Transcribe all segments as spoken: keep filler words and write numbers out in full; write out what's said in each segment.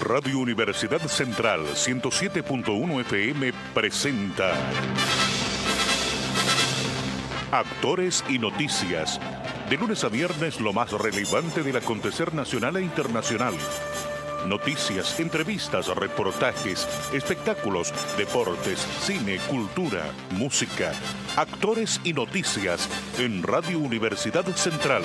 Radio Universidad Central ciento siete punto uno F M presenta Actores y Noticias. De lunes a viernes lo más relevante del acontecer nacional e internacional. Noticias, entrevistas, reportajes, espectáculos, deportes, cine, cultura, música. Actores y Noticias en Radio Universidad Central.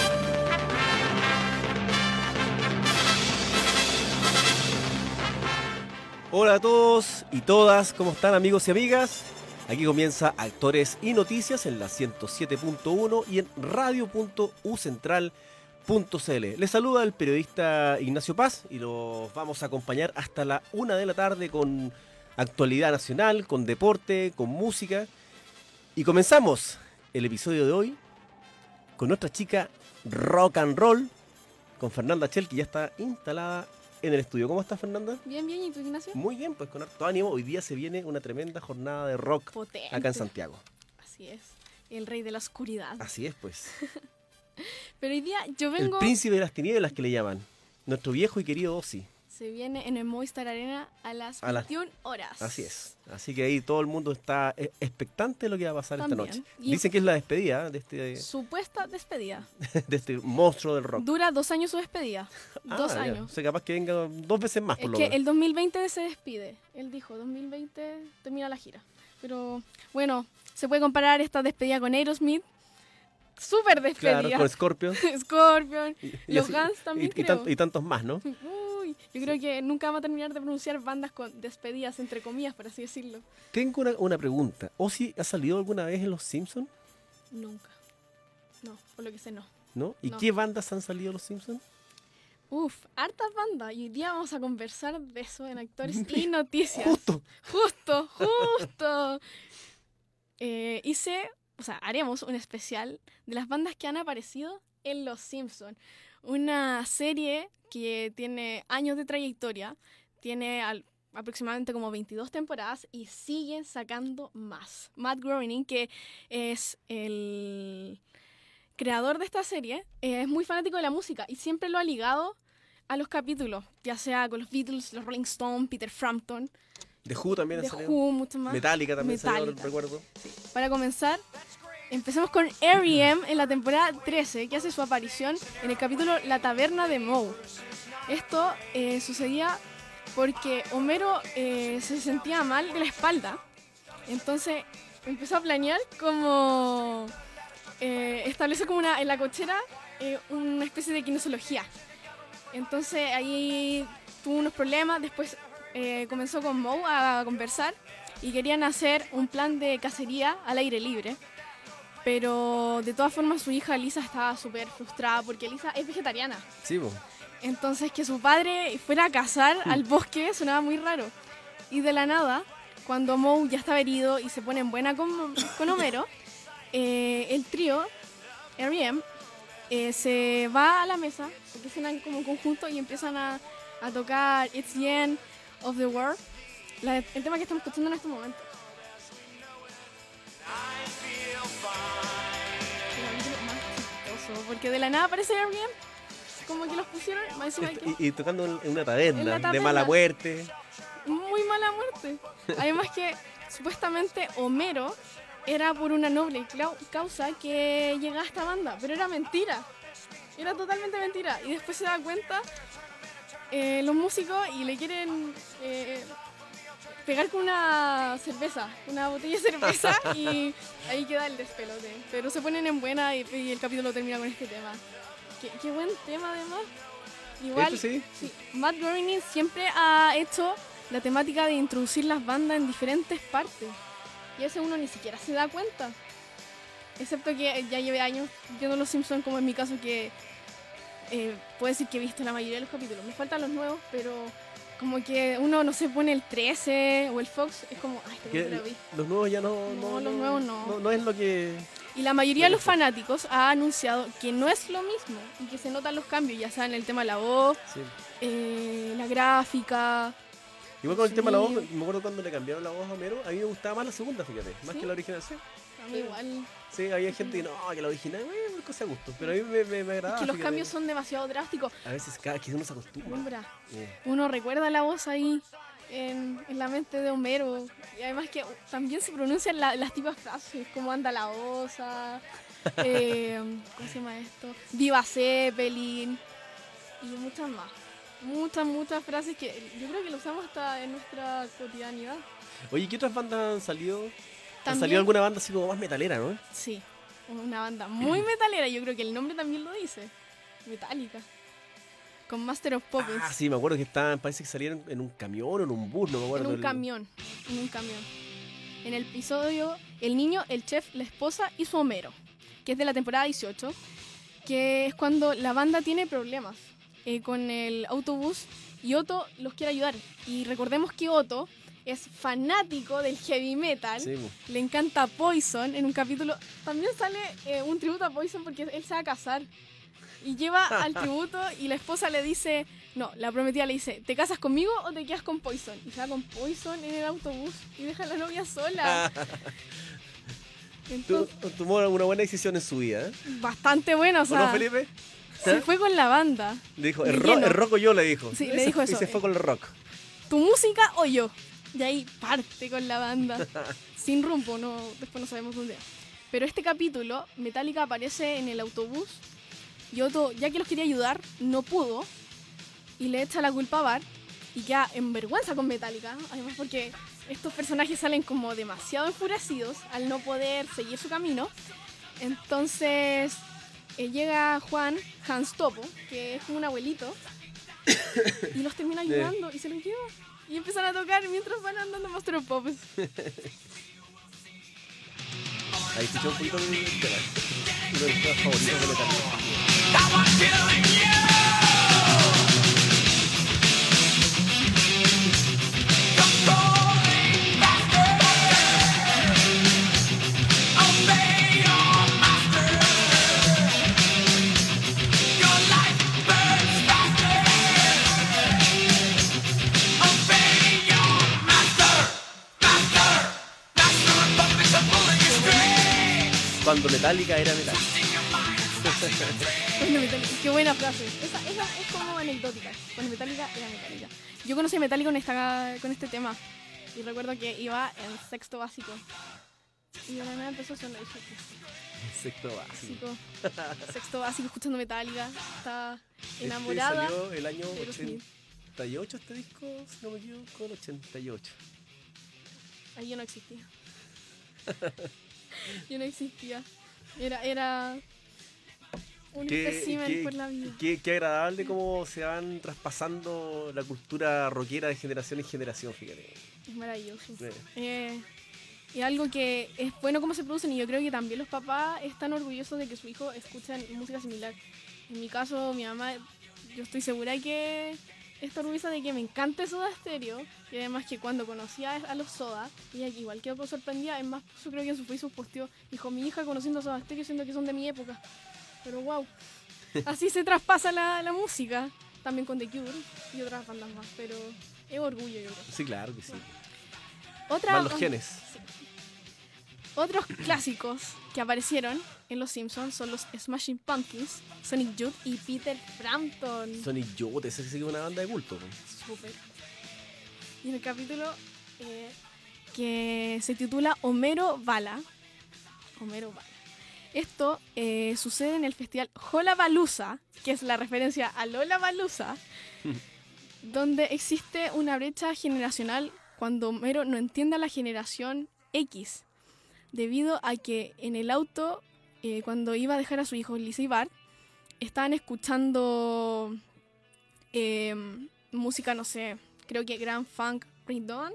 Hola a todos y todas, ¿cómo están amigos y amigas? Aquí comienza Actores y Noticias en la ciento siete punto uno y en radio punto u central punto c l. Les saluda el periodista Ignacio Paz y los vamos a acompañar hasta la una de la tarde con actualidad nacional, con deporte, con música. Y comenzamos el episodio de hoy con nuestra chica rock and roll, con Fernanda Chel, que ya está instalada en el estudio. ¿Cómo estás, Fernanda? Bien, bien. ¿Y tú, Ignacio? Muy bien, pues con harto ánimo. Hoy día se viene una tremenda jornada de rock potente acá en Santiago. Así es. El rey de la oscuridad. Así es, pues. Pero hoy día yo vengo... El príncipe de las tinieblas que le llaman. Nuestro viejo y querido Ozzy. Se viene en el Movistar Arena a las A las- veintiuna horas. Así es. Así que ahí todo el mundo está eh, expectante de lo que va a pasar También. esta noche. Y- Dicen que es la despedida de este, Supuesta despedida. de este monstruo del rock. Dura dos años su despedida. dos Ah, ya. años. O sea, capaz que venga dos veces más, Es por lo que menos. el dos mil veinte se despide. Él dijo, dos mil veinte termina la gira. Pero bueno, se puede comparar esta despedida con Aerosmith. Súper despedida. Claro, con Scorpion. Scorpion. Y- y Los así- Guns también y, y, creo. tan- y tantos más, ¿no? Uy, yo creo que nunca vamos a terminar de pronunciar bandas con despedidas, entre comillas, por así decirlo. Tengo una, una pregunta. ¿Ozzy ha salido alguna vez en Los Simpsons? Nunca. No, por lo que sé, no. ¿No? ¿Y No. qué bandas han salido en Los Simpsons? Uf, hartas bandas. Y hoy día vamos a conversar de eso en Actores y Noticias. Justo. Justo, justo. Eh, hice, o sea, haremos un especial de las bandas que han aparecido en Los Simpsons. Una serie que tiene años de trayectoria, tiene al- aproximadamente como veintidós temporadas y siguen sacando más. Matt Groening, que es el creador de esta serie, eh, es muy fanático de la música y siempre lo ha ligado a los capítulos, ya sea con los Beatles, los Rolling Stones, Peter Frampton, The Who también ha The salido. Who, mucho más. Metallica también salió, Metallica. recuerdo. Para comenzar, empecemos con R E M en la temporada trece, que hace su aparición en el capítulo La Taberna de Moe. Esto eh, sucedía porque Homero eh, se sentía mal de la espalda, entonces empezó a planear como eh, establece como una, en la cochera eh, una especie de kinesiología. Entonces ahí tuvo unos problemas, después eh, comenzó con Moe a conversar y querían hacer un plan de cacería al aire libre. Pero de todas formas su hija Lisa estaba súper frustrada porque Lisa es vegetariana. Sí, po. Entonces que su padre fuera a cazar al bosque sonaba muy raro. Y de la nada, cuando Moe ya estaba herido y se pone en buena con, con Homero, eh, el trío, R E M, eh, se va a la mesa, porque cenan como conjunto y empiezan a, a tocar It's the End of the World, la- el tema que estamos escuchando en este momento. El capítulo más chistoso, porque de la nada aparece R E M, como que los pusieron, más encima que- Y, y tocando en, en una taberna, En la de taberna. mala muerte. muy mala muerte. Además que supuestamente Homero era por una noble clau- causa que llegaba a esta banda, pero era mentira. Era totalmente mentira. Y después se da cuenta eh, los músicos y le quieren eh, pegar con una cerveza, una botella de cerveza y ahí queda el despelote. Pero se ponen en buena y, y el capítulo termina con este tema. Qué, qué buen tema además. Igual, Este sí. sí, Matt Groening siempre ha hecho la temática de introducir las bandas en diferentes partes. Y ese uno ni siquiera se da cuenta. Excepto que ya lleve años viendo Los Simpsons, como en mi caso, que eh, puedo decir que he visto la mayoría de los capítulos. Me faltan los nuevos, pero como que uno no se pone el trece o el Fox, es como, ay, Que pero lo vi. los nuevos ya no, No, los nuevos no. no. no es lo que... Y la mayoría de los fanáticos ha anunciado que no es lo mismo y que se notan los cambios, ya sea en el tema de la voz, Sí. eh, la gráfica. Igual con el tema de la voz, Sí. me acuerdo cuando le cambiaron la voz a Homero, a mí me gustaba más la segunda, fíjate, más ¿Sí? que la original. Sí. A mí igual. Sí, había gente que no, que la original, eh, por cosa de gusto. Pero a mí me, me, me agradaba. Es que los fíjate. cambios son demasiado drásticos. A veces cada que uno se acostumbra. Acostumbra. Eh. Uno recuerda la voz ahí en, en la mente de Homero. Y además que también se pronuncian la- las típicas frases, como anda la osa, eh, ¿cómo se llama esto? Viva Zeppelin y muchas más. Muchas, muchas frases que yo creo que lo usamos hasta en nuestra cotidianidad. Oye, ¿qué otras bandas han salido? ¿Han También- salido alguna banda así como más metalera, no? Sí, una banda muy metalera, yo creo que el nombre también lo dice. Metallica. Con Master of Puppets. Ah, sí, me acuerdo que estaban, parece que salieron en un camión o en un bus, no me En acuerdo. un el- camión, en un camión. En el episodio El niño, el chef, la esposa y su Homero, que es de la temporada dieciocho, que es cuando la banda tiene problemas eh, con el autobús y Otto los quiere ayudar. Y recordemos que Otto es fanático del heavy metal, Sí, po. le encanta Poison. En un capítulo también sale eh, un tributo a Poison porque él se va a casar. Y lleva al tributo y la esposa le dice, no, la prometida le dice, ¿te casas conmigo o te quedas con Poison? Y se va con Poison en el autobús y deja a la novia sola. Tu- Entonces, Tomó una buena decisión en su vida, ¿eh? bastante bueno, o ¿O sea, no, Felipe? se fue con la banda. Le dijo, de el, ro lleno. el rock o yo, le dijo. Sí, Y le se- dijo Y eso. se fue con el rock. ¿Tu música o yo? Y ahí parte con la banda. Sin rumbo, no, después no sabemos dónde. Pero este capítulo, Metallica aparece en el autobús y Otto, ya que los quería ayudar, no pudo y le echa la culpa a Bart y queda en vergüenza con Metallica. Además porque estos personajes salen como demasiado enfurecidos al no poder seguir su camino. Entonces eh, llega Juan Hans Topo, que es como un abuelito, y los termina ayudando y se los lleva. Y empiezan a tocar mientras van andando Master of Puppets. Ahí escuché un poquito el tema. Uno de mis temas favoritos de Metallica. Cuando Metallica era Metallica. Cuando Metallica, qué buena frase. Esa, esa es como anecdótica. Cuando Metallica era Metallica. Yo conocí a Metallica con, esta, con este tema. Y recuerdo que iba en sexto básico. Y de la nada empezó a sonar y dije, Sexto básico. básico. Sexto básico escuchando Metallica. Estaba Este enamorada. salió el año de Aerosmith. ochenta y ocho este disco, si no me equivoco, el ochenta y ocho. Ahí yo no existía. Yo no existía. Era, era un Qué, espécimen qué- por la vida. qué- qué agradable cómo se van traspasando la cultura rockera de generación en generación, fíjate. Es maravilloso. Eh, Eh, y algo que es bueno cómo se producen, y yo creo que también los papás están orgullosos de que su hijo escuchen música similar. En mi caso, mi mamá, yo estoy segura que está orgullosa de que me encante Soda Stereo, y además que cuando conocía a los Soda, ella igual quedó sorprendida. Es más, yo creo que en su Facebook posteó, dijo, mi hija conociendo a Soda Stereo siendo que son de mi época. Pero wow, así se traspasa la, la música, también con The Cure y otras bandas más, pero es orgullo, yo creo. sí, claro que sí. Otra, Van los genes. Sí. Otros clásicos que aparecieron en Los Simpsons son los Smashing Pumpkins, Sonic Youth y Peter Frampton. Sonic Youth, ese sí que es una banda de culto. ¿No? Súper. Y en el capítulo eh, que se titula Homero Bala. Homero Bala. Esto eh, sucede en el festival Lollapalooza, que es la referencia a Lollapalooza, donde existe una brecha generacional cuando Homero no entiende a la generación X, debido a que en el auto, eh, cuando iba a dejar a su hijo Lisa y Bart, estaban escuchando eh, música, no sé, creo que Grand Funk Breakdown,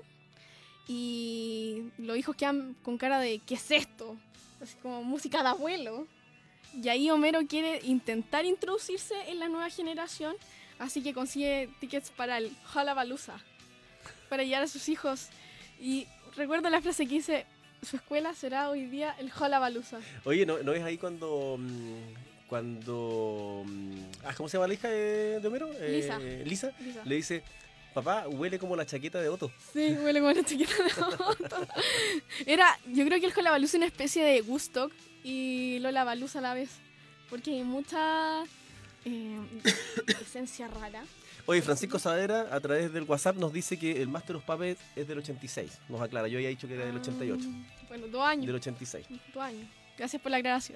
y los hijos quedan con cara de ¿qué es esto? Así como música de abuelo. Y ahí Homero quiere intentar introducirse en la nueva generación, así que consigue tickets para el Lollapalooza, para llevar a sus hijos. Y recuerdo la frase que dice, su escuela será hoy día el Lollapalooza. Oye, ¿no, ¿no es ahí cuando... mm, cuando... mm, ah, ¿cómo se llama la hija de, de Homero? Eh, Lisa. Lisa. Lisa. Le dice, papá, huele como la chaqueta de Otto. Sí, huele como la chiquita de Otto. Era, yo creo que el Lollapalooza es una especie de Woodstock y Lollapalooza a la vez. Porque hay mucha eh, esencia rara. Oye, Francisco Saavedra a través del WhatsApp nos dice que el Master of Puppets es del ochenta y seis. Nos aclara, yo había dicho que era del ochenta y ocho. Ah, bueno, dos años. Del ochenta y seis. Dos años. Gracias por la aclaración.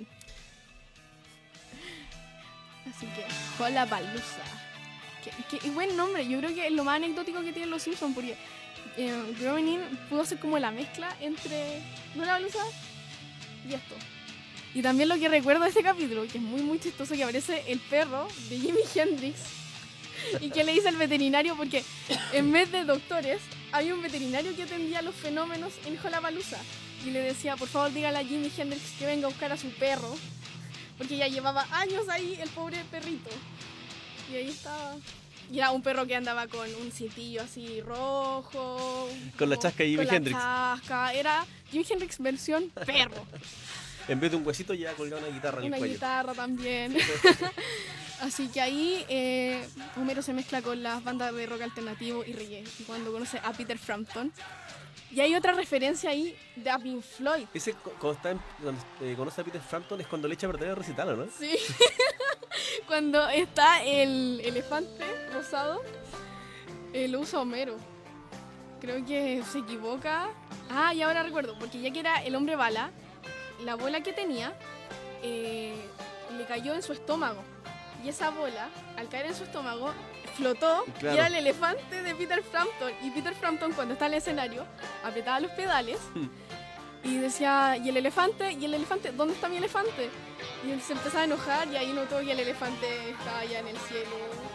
Así que, Lollapalooza. Qué, qué buen nombre. Yo creo que es lo más anecdótico que tienen los Simpsons, porque eh, Groening pudo hacer como la mezcla entre Lollapalooza y esto. Y también lo que recuerdo de este capítulo, que es muy muy chistoso, que aparece el perro de Jimi Hendrix y que le dice al veterinario, porque en vez de doctores había un veterinario que atendía los fenómenos en Lollapalooza y le decía, por favor dígale a Jimi Hendrix que venga a buscar a su perro, porque ya llevaba años ahí el pobre perrito. Y ahí estaba. Y era un perro que andaba con un cintillo así rojo. Con la chasca de Jimi Hendrix. Con la chasca. Era Jimi Hendrix versión perro. En vez de un huesito ya colgaba una guitarra en el Una cuello. guitarra también. Así que ahí eh, Homero se mezcla con las bandas de rock alternativo y reggae. Y cuando conoce a Peter Frampton. Y hay otra referencia ahí de a Pink Floyd. Ese cu- cuando, está en- cuando eh, conoce a Peter Frampton es cuando le echa a perder el recital, ¿no? Sí. Cuando está el elefante rosado, eh, lo usa Homero. Creo que se equivoca. Ah, y ahora recuerdo, porque ya que era el hombre bala, la bola que tenía eh, le cayó en su estómago. Y esa bola, al caer en su estómago, flotó Claro. y era el elefante de Peter Frampton. Y Peter Frampton, cuando está en el escenario, apretaba los pedales y decía, ¿y el elefante? ¿Y el elefante? ¿Dónde está mi elefante? Y él se empezaba a enojar y ahí notó que el elefante estaba allá en el cielo.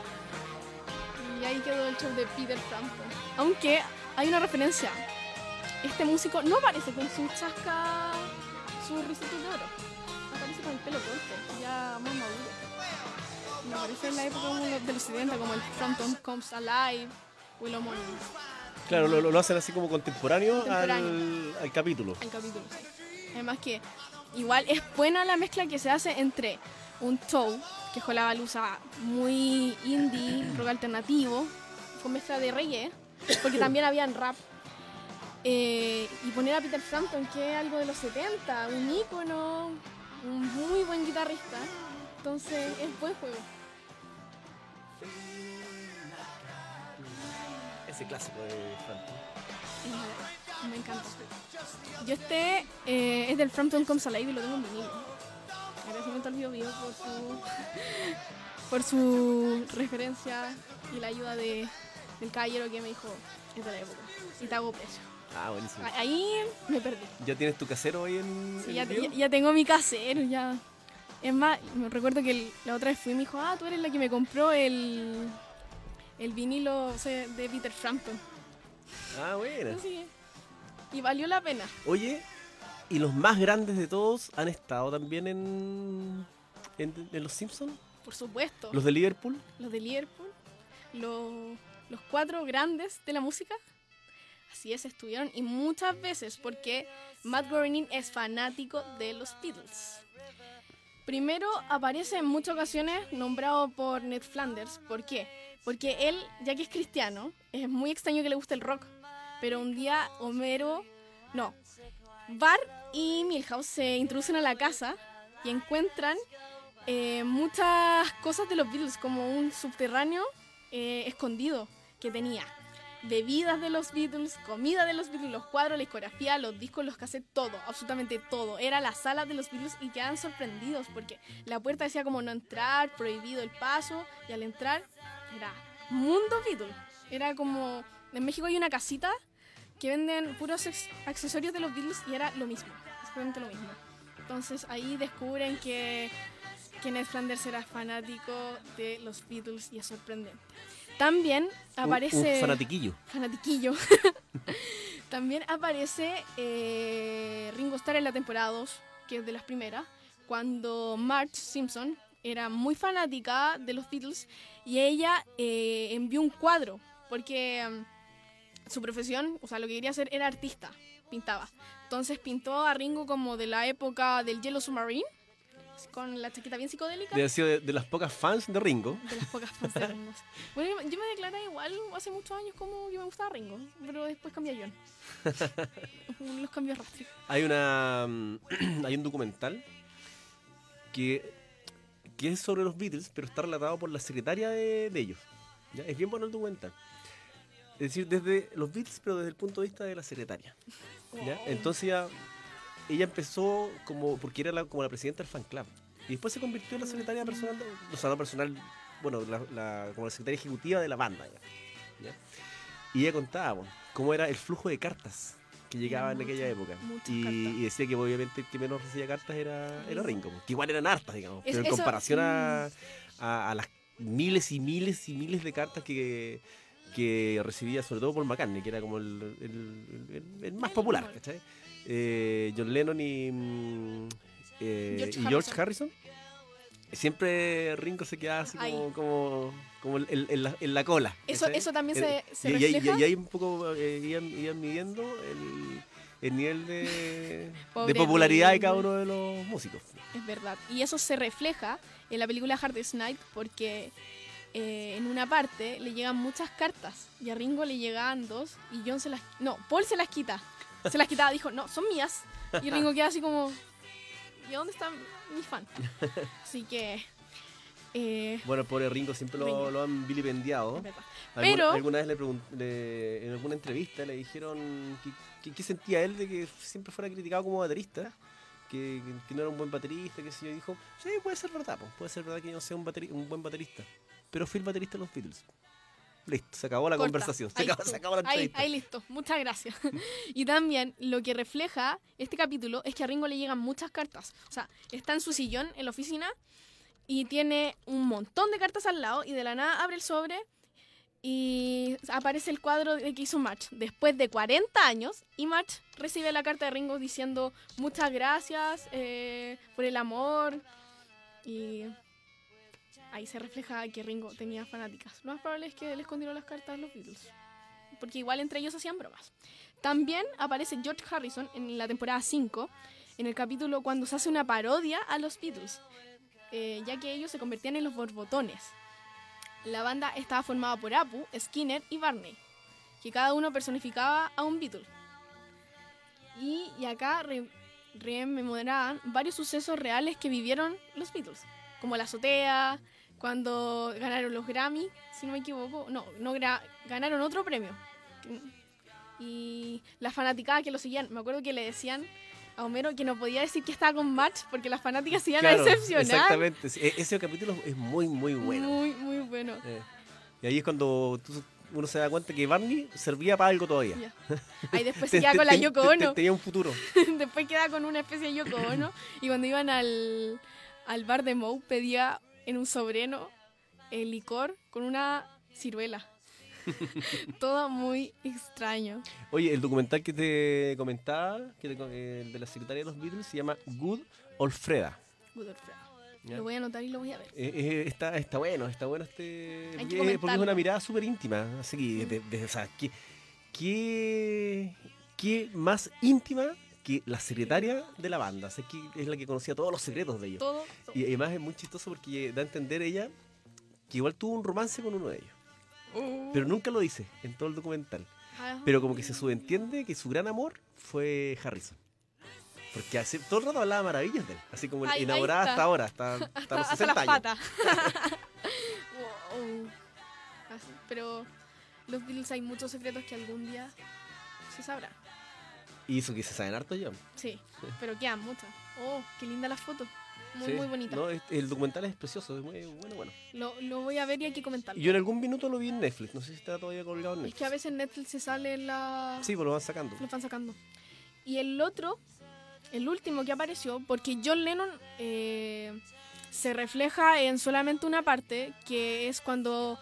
Y ahí quedó el show de Peter Frampton. Aunque hay una referencia. Este músico no aparece con su chasca, su ricitos de oro. Aparece con el pelo corto, ya más maduro. No aparece en la época como los- de los setenta, como el Frampton Comes Alive o el homónimo. Claro, lo, lo hacen así como contemporáneo, Contemporáneo. Al, al capítulo. El capítulo, sí. Además que igual es buena la mezcla que se hace entre un show, que es Lollapalooza muy indie, rock alternativo, con mezcla de reggae, porque también habían rap, eh, y poner a Peter Frampton, que es algo de los setenta, un ícono, un muy buen guitarrista, entonces es buen juego. Ese clásico de Frampton. Eh, Me encanta. Yo este eh, es del Frampton Comes Alive y lo tengo en vinilo. Agradecimiento al Bio Bio por su, por su referencia y la ayuda de, del caballero que me dijo es de la época. Y te hago precio. Ah, buenísimo. A- Ahí me perdí. ¿Ya tienes tu casero ahí en, Sí, en ya, el video? ya- ya tengo mi casero, ya. Es más, me recuerdo que el- la otra vez fui y me dijo, ah, tú eres la que me compró el, el vinilo, o sea, de Peter Frampton. Ah, bueno. Así es. Y valió la pena. Oye, ¿y los más grandes de todos han estado también en, en, en Los Simpsons? Por supuesto. ¿Los de Liverpool? Los de Liverpool, los, los cuatro grandes de la música, así es, estuvieron y muchas veces porque Matt Groening es fanático de los Beatles. Primero aparece en muchas ocasiones nombrado por Ned Flanders. ¿Por qué? Porque él, ya que es cristiano, es muy extraño que le guste el rock, pero un día Homero, no, Bart y Milhouse se introducen a la casa y encuentran eh, muchas cosas de los Beatles, como un subterráneo eh, escondido que tenía bebidas de los Beatles, comida de los Beatles, los cuadros, la discografía, los discos, los cassettes, todo, absolutamente todo. Era la sala de los Beatles y quedaban sorprendidos porque la puerta decía como no entrar, prohibido el paso, y al entrar era mundo Beatles. Era como, en México hay una casita que venden puros ex- accesorios de los Beatles y era lo mismo, exactamente lo mismo. Entonces ahí descubren que, que Ned Flanders era fanático de los Beatles y es sorprendente. También aparece... Un, un fanatiquillo. Fanatiquillo. También aparece eh, Ringo Starr en la temporada dos, que es de las primeras, cuando Marge Simpson era muy fanática de los Beatles y ella eh, envió un cuadro, porque um, su profesión, o sea, lo que quería hacer era artista, pintaba. Entonces pintó a Ringo como de la época del Yellow Submarine, con la chaqueta bien psicodélica. Debe haber sido de, de las pocas fans de Ringo. De las pocas fans de Ringo. Bueno, yo me declaré igual hace muchos años como que me gustaba Ringo, pero después cambié a John. Los cambios rápidos. Hay una mm, hay un documental que, que es sobre los Beatles, pero está relatado por la secretaria de, de ellos. ¿Ya? Es bien bueno el documental. Es decir, desde los Beatles, pero desde el punto de vista de la secretaria. ¿Ya? Entonces ya, ella empezó como, porque era la, como la presidenta del fan club. Y después se convirtió en la secretaria personal, de, o sea, no personal, bueno, la, la, como la secretaria ejecutiva de la banda. ¿Ya? ¿Ya? Y ella contaba bueno, cómo era el flujo de cartas que llegaban en aquella época. Y, y decía que obviamente el que menos recibía cartas era, era Ringo, que igual eran hartas, digamos, es, pero en eso, comparación a, a, a las miles y miles y miles de cartas que, que recibía sobre todo Paul McCartney, que era como el, el, el, el más popular, ¿cachai? Eh, John Lennon y, eh, George, y George Harrison. Harrison. Siempre Ringo se quedaba así como, como, como en, en, la, en la cola. Eso, eso también el, se, se y, refleja. Y, y ahí un poco eh, iban, iban midiendo el, el nivel de, de popularidad Ringo. De cada uno de los músicos. Es verdad. Y eso se refleja en la película Hardest Night porque eh, en una parte le llegan muchas cartas y a Ringo le llegaban dos y John se las... No, Paul se las quita. Se las quitaba, dijo, no, son mías. Y Ringo queda así como... ¿Y dónde está mi fan? Así que... Eh, bueno, el pobre Ringo siempre lo, lo han vilipendiado. Pero... Alguna, alguna vez le pregunté, en alguna entrevista le dijeron qué sentía él de que siempre fuera criticado como baterista. Que, que no era un buen baterista, que sé yo. Dijo, sí, puede ser verdad, pues, puede ser verdad que yo no sea un, bateri- un buen baterista. Pero fui el baterista de los Beatles. Listo, se acabó la Corta. conversación. Se acabó, se acabó la entrevista. Ahí, ahí listo, muchas gracias. Y también lo que refleja este capítulo es que a Ringo le llegan muchas cartas. O sea, está en su sillón en la oficina y tiene un montón de cartas al lado y de la nada abre el sobre y aparece el cuadro de que hizo March después de cuarenta años y March recibe la carta de Ringo diciendo muchas gracias eh, por el amor y... Ahí se refleja que Ringo tenía fanáticas. Lo más probable es que él escondió las cartas a los Beatles. Porque igual entre ellos hacían bromas. También aparece George Harrison en la temporada cinco, en el capítulo cuando se hace una parodia a los Beatles, eh, ya que ellos se convertían en los borbotones. La banda estaba formada por Apu, Skinner y Barney, que cada uno personificaba a un Beatle. Y, y acá re, rememoraban varios sucesos reales que vivieron los Beatles, como la azotea, cuando ganaron los Grammy, si no me equivoco. No, no gra- ganaron otro premio. Y las fanaticadas que lo seguían. Me acuerdo que le decían a Homero que no podía decir que estaba con March porque las fanáticas se iban claro, a decepcionar. Exactamente. Ese capítulo es muy, muy bueno. Muy, muy bueno. Eh. Y ahí es cuando tú, uno se da cuenta que Barney servía para algo todavía. Yeah. Ahí después se queda con la Yoko Ono. Tenía un futuro. Después queda con una especie de Yoko Ono. Y cuando iban al, al bar de Moe pedía en un sobreno el licor con una ciruela. Todo muy extraño. Oye, el documental que te comentaba, que te, eh, de la secretaria de los Beatles, se llama Good Old Freda. Good Old Freda. ¿Ya? Lo voy a anotar y lo voy a ver. Eh, eh, está, está bueno, está bueno este... Hay que eh, porque es una mirada súper íntima. Así que, de, de, o sea, ¿qué, qué, qué más íntima que la secretaria de la banda? O sea, que es la que conocía todos los secretos de ellos. Todo, todo. Y además es muy chistoso porque da a entender ella que igual tuvo un romance con uno de ellos. Uh. Pero nunca lo dice en todo el documental. Uh. Pero como que se subentiende que su gran amor fue Harrison. Porque hace, todo el rato hablaba maravillas de él. Así como ahí, enamorada hasta ahora, hasta, hasta, hasta los sesenta hasta las años. patas. Wow. Así, pero los Beatles hay muchos secretos que algún día se sabrán. Y eso que se saben harto ya. Sí, pero quedan muchas. Oh, qué linda la foto. Muy, sí, muy bonita. No, el documental es precioso, es muy bueno, bueno. Lo, lo voy a ver y hay que comentarlo. Yo en algún minuto lo vi en Netflix, no sé si está todavía colgado en Netflix. Es que a veces en Netflix se sale la... Sí, pues lo van sacando. Lo van sacando. Y el otro, el último que apareció, porque John Lennon eh, se refleja en solamente una parte, que es cuando...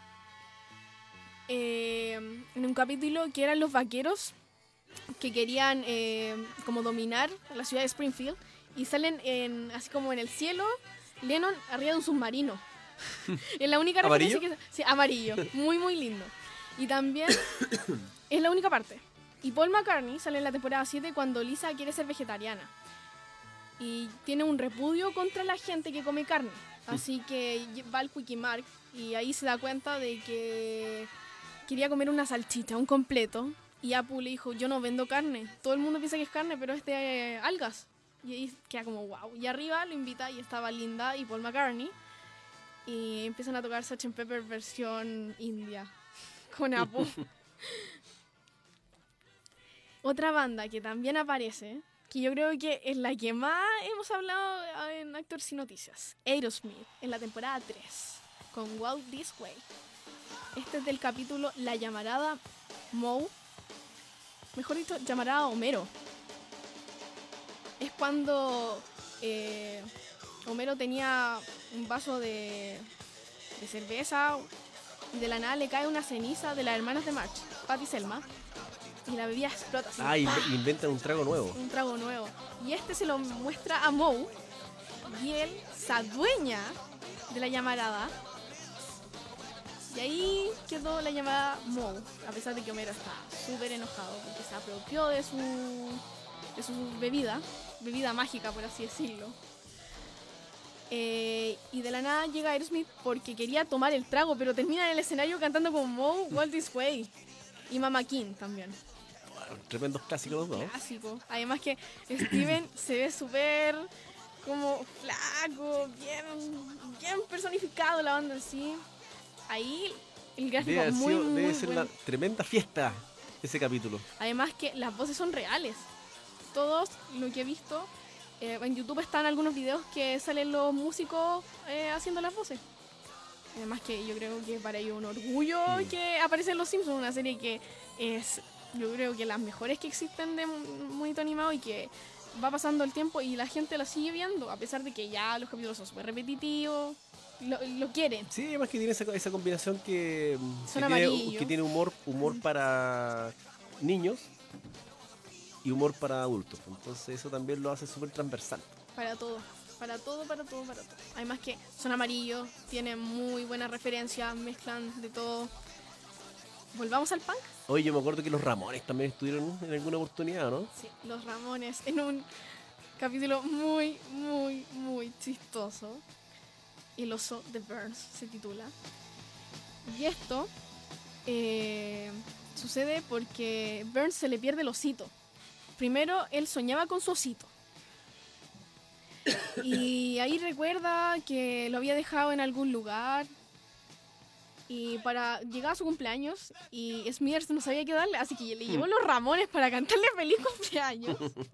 Eh, en un capítulo que eran los vaqueros que querían eh, como dominar la ciudad de Springfield y salen en, así como en el cielo Lennon arriba de un submarino. Es la única referencia que... Sí, amarillo, muy muy lindo. Y también es la única parte. Y Paul McCartney sale en la temporada siete cuando Lisa quiere ser vegetariana y tiene un repudio contra la gente que come carne. Así que va al Wikimark y ahí se da cuenta de que quería comer una salchicha, un completo. Y Apu le dijo, yo no vendo carne. Todo el mundo piensa que es carne, pero es de eh, algas. Y ahí queda como wow. Y arriba lo invita y estaba Linda y Paul McCartney. Y empiezan a tocar sergeant Pepper versión india. Con Apu. Otra banda que también aparece, que yo creo que es la que más hemos hablado en Actores y Noticias. Aerosmith, en la temporada tres. Con Walk This Way. Este es del capítulo La Llamarada Moe. Mejor dicho, Llamarada Homero. Es cuando eh, Homero tenía un vaso de, de cerveza y de la nada le cae una ceniza de las hermanas de Marge, Pat y Selma, y la bebida explota así. Ah, y inventan un trago nuevo. Un trago nuevo. Y este se lo muestra a Moe y él se adueña de la llamarada. Y ahí quedó la llamada Moe, a pesar de que Homero está súper enojado porque se apropió de su, de su bebida, bebida mágica por así decirlo. Eh, y de la nada llega Aerosmith porque quería tomar el trago, pero termina en el escenario cantando con Moe, Walk This Way. Y Mama King también. Bueno, tremendos clásicos, ¿no? Clásico. Además que Steven se ve súper como flaco, bien, bien personificado la banda en sí. Ahí el gráfico Debe, es muy, sido, muy debe ser bueno. una tremenda fiesta ese capítulo. Además que las voces son reales. Todos lo que he visto, eh, en YouTube están algunos videos que salen los músicos eh, haciendo las voces. Además que yo creo que para ellos es un orgullo Mm. que aparece en Los Simpsons, una serie que es, yo creo que las mejores que existen de monito animado y que va pasando el tiempo y la gente la sigue viendo, a pesar de que ya los capítulos son súper repetitivos, lo, lo quieren. Sí, además que tiene esa, esa combinación que, que, Son tiene, amarillos. que tiene humor, humor para niños y humor para adultos. Entonces eso también lo hace súper transversal. Para todo, para todo, para todo, para todo. Además que son amarillos, tienen muy buenas referencias, mezclan de todo. ¿Volvamos al punk? Oye, yo me acuerdo que los Ramones también estuvieron en alguna oportunidad, ¿no? Sí, los Ramones en un capítulo muy, muy, muy chistoso. El oso de Burns se titula. Y esto eh, sucede porque Burns se le pierde el osito. Primero él soñaba con su osito. Y ahí recuerda que lo había dejado en algún lugar. Y para llegar a su cumpleaños y Smithers no sabía qué darle, así que le llevó los Ramones para cantarle feliz cumpleaños.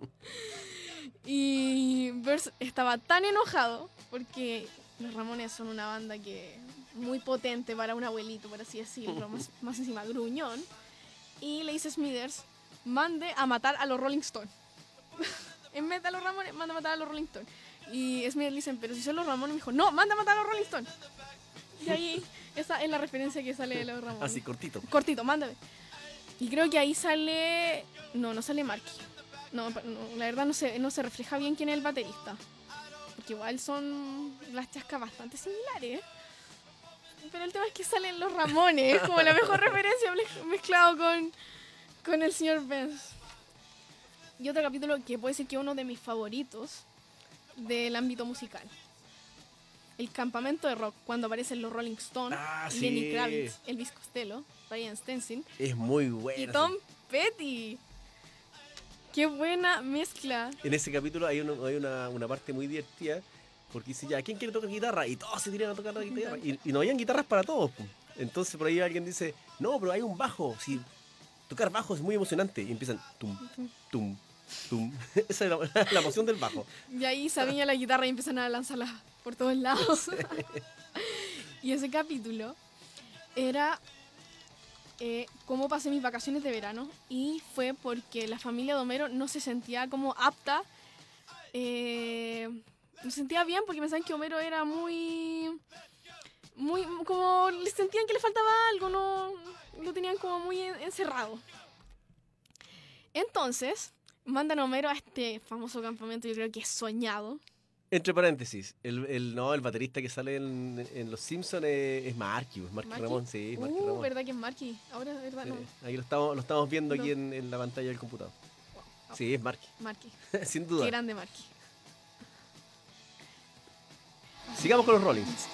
Y Burns estaba tan enojado porque los Ramones son una banda que muy potente para un abuelito, por así decirlo, más, más encima gruñón. Y le dice a Smithers, mande a matar a los Rolling Stones. En vez de a los Ramones, manda a matar a los Rolling Stones. Y Smithers le dicen, pero si son los Ramones, me dijo, no, manda a matar a los Rolling Stones. Y ahí, esa es la referencia que sale de los Ramones. Así, cortito. Cortito, mándame. Y creo que ahí sale... No, no sale Marky. No, no, la verdad no se, no se refleja bien quién es el baterista. Porque igual son las chascas bastante similares. Pero el tema es que salen los Ramones. Es como la mejor referencia mezclado con, con el señor Benz. Y otro capítulo que puede ser que uno de mis favoritos del ámbito musical. El campamento de rock, cuando aparecen los Rolling Stones, Ah, sí. Lenny Kravitz, Elvis Costello, Brian Stenson Es muy bueno. y Tom Petty. ¡Qué buena mezcla! En ese capítulo hay, uno- hay una, una parte muy divertida porque dice ya, ¿quién quiere tocar guitarra? Y todos se tiran a tocar la guitarra. Y, y no habían guitarras para todos. Po. Entonces por ahí alguien dice, no, pero hay un bajo. Si tocar bajo es muy emocionante. Y empiezan tum, tum, tum. Esa es la, la emoción del bajo. Y ahí se aviña la guitarra y empiezan a lanzarla por todos lados. Y ese capítulo era eh, cómo pasé mis vacaciones de verano. Y fue porque la familia de Homero no se sentía como apta. Eh, no se sentía bien porque pensaban que Homero era muy... muy como le sentían que le faltaba algo, no lo tenían como muy en- encerrado. Entonces mandan a Homero a este famoso campamento, yo creo que es soñado. Entre paréntesis, el, el, no, el baterista que sale en, en Los Simpsons es, es Marky, es Marky ¿Marky? Ramón, sí, es Marky Uh, Ramón. ¿verdad que es Marky? Ahora, ¿verdad? Sí, No. Aquí lo estamos, lo estamos viendo No. aquí en, en la pantalla del computador. Wow. Sí, es Marky, Marky. sin Qué duda. grande Marky. Sigamos con los Rollins.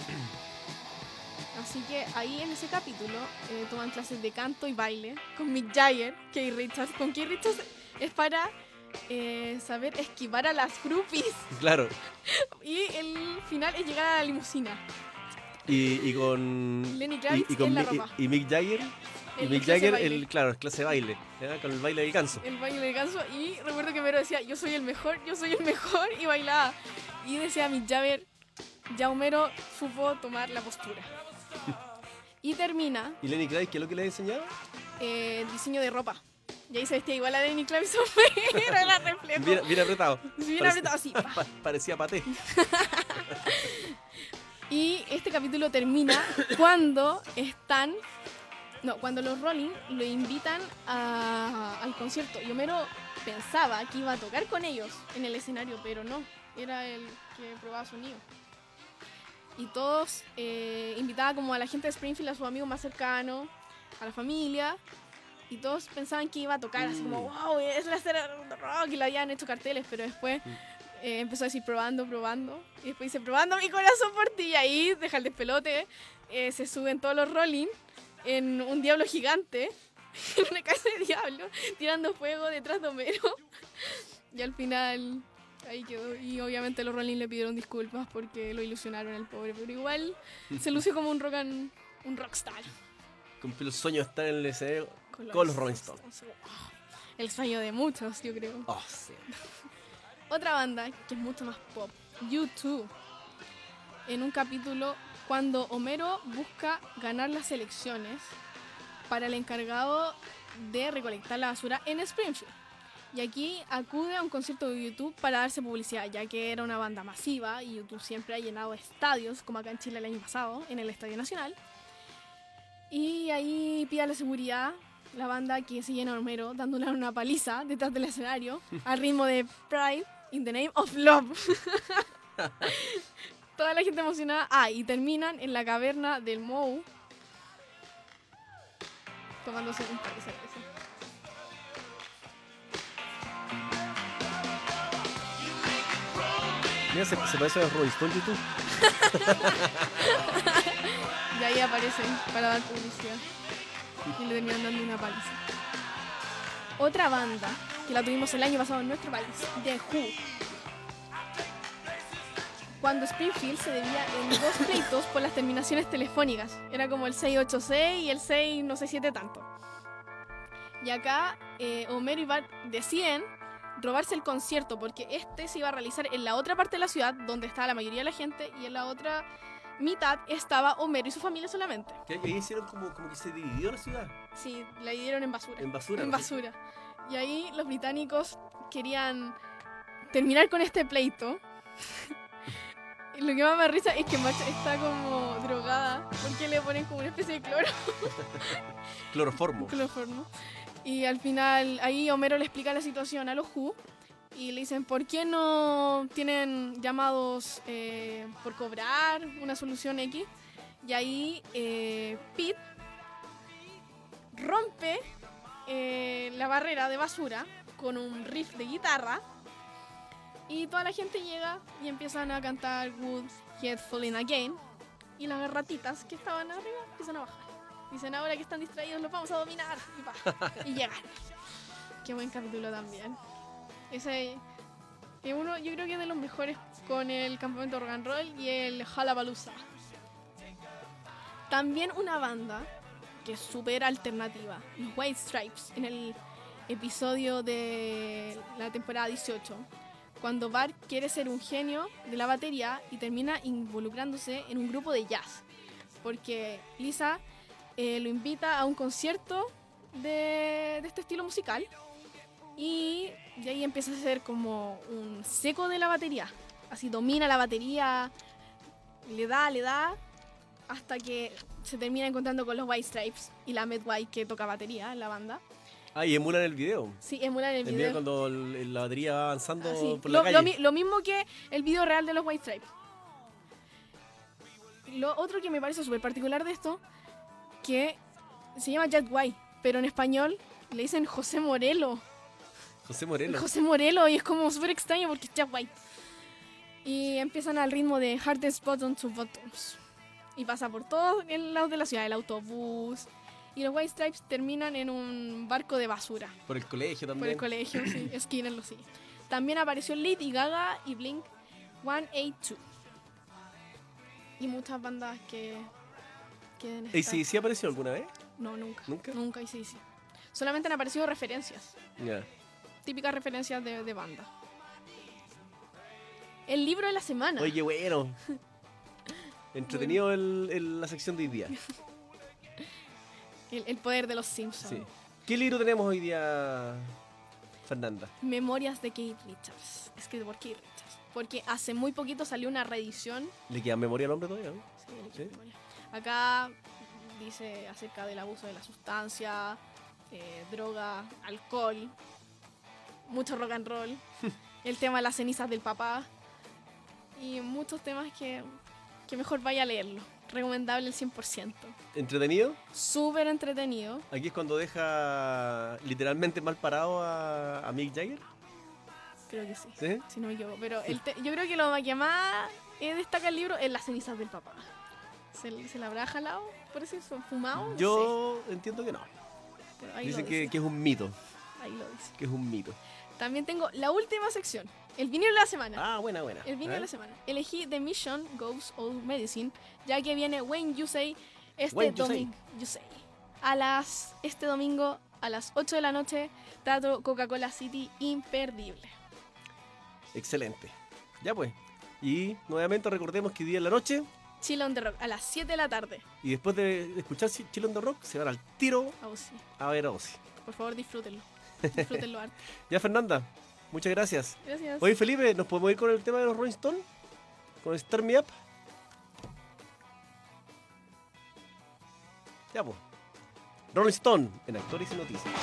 Así que ahí en ese capítulo eh, toman clases de canto y baile con Mick Jagger, Keith Richards. Con Keith Richards es para eh, saber esquivar a las groupies. Claro. Y el final es llegar a la limusina. Y, y con... Lenny Kravitz y, y con en la Mi- ropa. y, y Mick Jagger. Y El Mick clase Jagger, baile. el, claro, el clase de baile. ¿Ya? Con el baile del ganso. El baile del ganso. Y recuerdo que Mero decía, yo soy el mejor, yo soy el mejor. Y bailaba. Y decía Mick Jagger, ya Homero supo tomar la postura. Y termina ¿Y Lenny Kravitz qué es lo que le ha enseñado? eh, diseño de ropa. Y ahí se vestía igual a Lenny Kravitz. Era la reflejo. Bien, bien apretado. Bien Parece- apretado así. pa. Pa- parecía paté. Y este capítulo termina cuando están... No, cuando los Rolling lo invitan a- al concierto. Y Homero pensaba que iba a tocar con ellos en el escenario, pero no. Era el que probaba sonido. Y todos eh, invitaban como a la gente de Springfield, a sus amigos más cercanos, a la familia. Y todos pensaban que iba a tocar, así como, wow, es la estrella de rock. Y le habían hecho carteles, pero después eh, empezó a decir probando, probando. Y después dice, probando mi corazón por ti. Y ahí deja el despelote. Eh, se suben todos los Rolling en un diablo gigante, en una casa de diablo, tirando fuego detrás de Homero. Y al final, ahí quedó. Y obviamente los Rolling le pidieron disculpas porque lo ilusionaron al pobre. Pero igual se lució como un rock and, un rockstar. Cumplió el sueño de estar en el escenario Con con los Rolling Stones. Oh, el sueño de muchos, yo creo. Oh, sí. Otra banda que es mucho más pop, U dos, en un capítulo cuando Homero busca ganar las elecciones para el encargado de recolectar la basura en Springfield. Y aquí acude a un concierto de U dos para darse publicidad, ya que era una banda masiva y U dos siempre ha llenado estadios, como acá en Chile el año pasado, en el Estadio Nacional. Y ahí pide a la seguridad la banda que se llena a Homero dándole una paliza detrás del escenario al ritmo de Pride in the Name of Love. Toda la gente emocionada. Ah, y terminan en la caverna del Moe tomándose un par de cerveza. Mira, se, se parece a los Rolling Stones YouTube. Y ahí aparecen para dar publicidad. Y le terminan dando una paliza. Otra banda que la tuvimos el año pasado en nuestro país, The Who. Cuando Springfield se debía en dos pleitos por las terminaciones telefónicas. Era como el seis ocho seis y el seis no sé siete tanto. Y acá eh, Homero y Bart deciden robarse el concierto porque este se iba a realizar en la otra parte de la ciudad donde estaba la mayoría de la gente y en la otra mitad estaba Homero y su familia solamente. Que ahí hicieron como, como que se dividió la ciudad. Sí, la dieron en basura. En basura. En ¿no? basura. Y ahí los británicos querían terminar con este pleito. Y lo que más me da risa es que Marge está como drogada porque le ponen como una especie de cloro. Cloroformo. Cloroformo. Y al final ahí Homero le explica la situación a los Who y le dicen, ¿por qué no tienen llamados eh, por cobrar una solución X? Y ahí eh, Pete rompe eh, la barrera de basura con un riff de guitarra y toda la gente llega y empiezan a cantar Would Get Falling Again y las ratitas que estaban arriba empiezan a bajar. Dicen, ahora que están distraídos los vamos a dominar. Y, pa, y llegan. Qué buen capítulo también. Ese es uno, yo creo que es de los mejores con el campamento rock and roll y el Hullabalooza. También una banda que es súper alternativa, los White Stripes, en el episodio de la temporada dieciocho, cuando Bart quiere ser un genio de la batería y termina involucrándose en un grupo de jazz, porque Lisa eh, lo invita a un concierto de, de este estilo musical y de ahí empieza a ser como un seco de la batería, así domina la batería, le da, le da, hasta que se termina encontrando con los White Stripes y la Met White que toca batería en la banda. Ah, y emulan el video. Sí, emulan el El video video. cuando el- la batería va avanzando Ah, sí. por lo, la calle. lo mi- lo mismo que el video real de los White Stripes. Lo otro que me parece súper particular de esto, que se llama Jack White, pero en español le dicen José Morelo. José Moreno. José Morelo, y es como súper extraño porque es Jack White. Y empiezan al ritmo de Hardest Button to Buttons. Y pasa por todos los lados de la ciudad, el autobús, Y los White Stripes terminan en un barco de basura. Por el colegio Por también. el colegio, sí. Skinner lo sigue. También apareció Lady Gaga y Blink ciento ochenta y dos. Y muchas bandas que... que deben ¿Y estar- si sí apareció alguna vez? No, nunca. ¿Nunca? Nunca, y sí, sí. Solamente han aparecido referencias. Ya. Típicas referencias de, de banda. El libro de la semana. Oye, bueno. Entretenido el, el- la sección de hoy día. El, el poder de los Simpsons. Sí. ¿Qué libro tenemos hoy día, Fernanda? Memorias de Keith Richards. Escrito por Keith Richards. Porque hace muy poquito salió una reedición. ¿Le queda memoria al hombre todavía? ¿No? Sí, le queda ¿Sí? memoria. Acá dice acerca del abuso de la sustancia, eh, droga, alcohol, mucho rock and roll, el tema de las cenizas del papá y muchos temas que, que mejor vaya a leerlo. Recomendable el cien por ciento. ¿Entretenido? Súper entretenido. Aquí es cuando deja literalmente mal parado a, a Mick Jagger. Creo que sí. ¿Sí? Si no me equivoco. Pero el te- yo creo que lo que más eh, destaca el libro es las cenizas del papá. ¿Se, se la habrá jalado? ¿Por eso son fumado? No sé. Yo entiendo que no. Pero ahí Dicen lo que, dice. que es un mito. Ahí lo dice. Que es un mito. También tengo la última sección. El vinilo de la semana. Ah, buena, buena. El vinilo ¿Eh? de la semana. Elegí The Mission Goes Old Medicine, ya que viene Wayne Yusei este Wayne Yusei. domingo. Yusei. A las, este domingo a las ocho de la noche, Teatro Coca-Cola City, imperdible. Excelente. Ya pues. Y nuevamente recordemos que hoy día en la noche, Chill on the Rock, a las siete de la tarde. y después de escuchar Chill on the Rock, se van al tiro Oh, sí. a ver a Ozzy. Por favor, disfrútenlo. Disfrútenlo harto. Ya, Fernanda, muchas gracias. Gracias. Oye, Felipe, ¿nos podemos ir con el tema de los Rolling Stones? ¿Con Start Me Up? Ya, pues. Rolling Stone, en Actores y Noticias.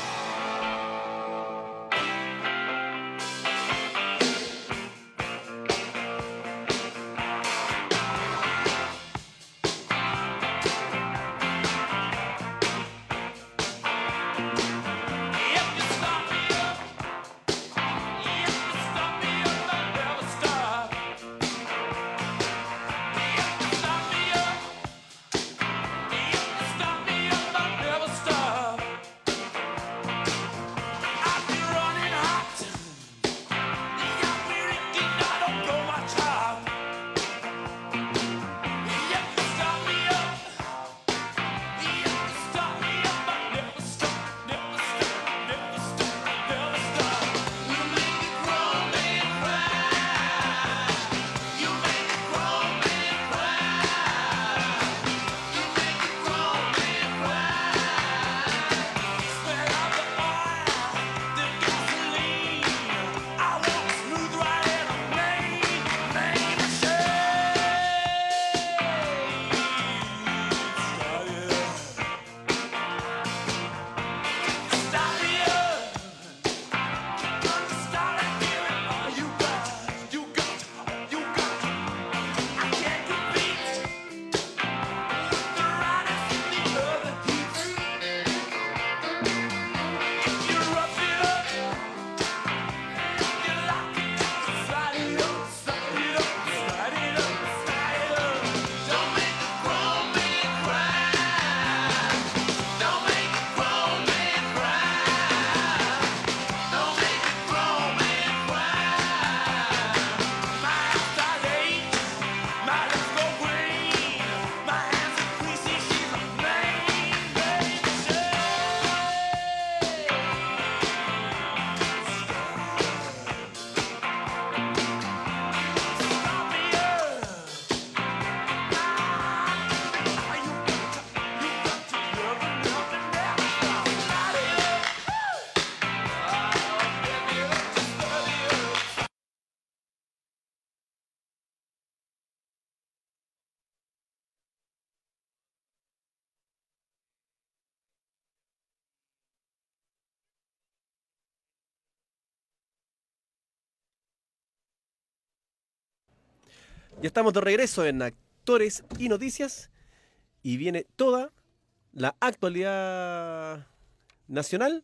Ya estamos de regreso en Actores y Noticias y viene toda la actualidad nacional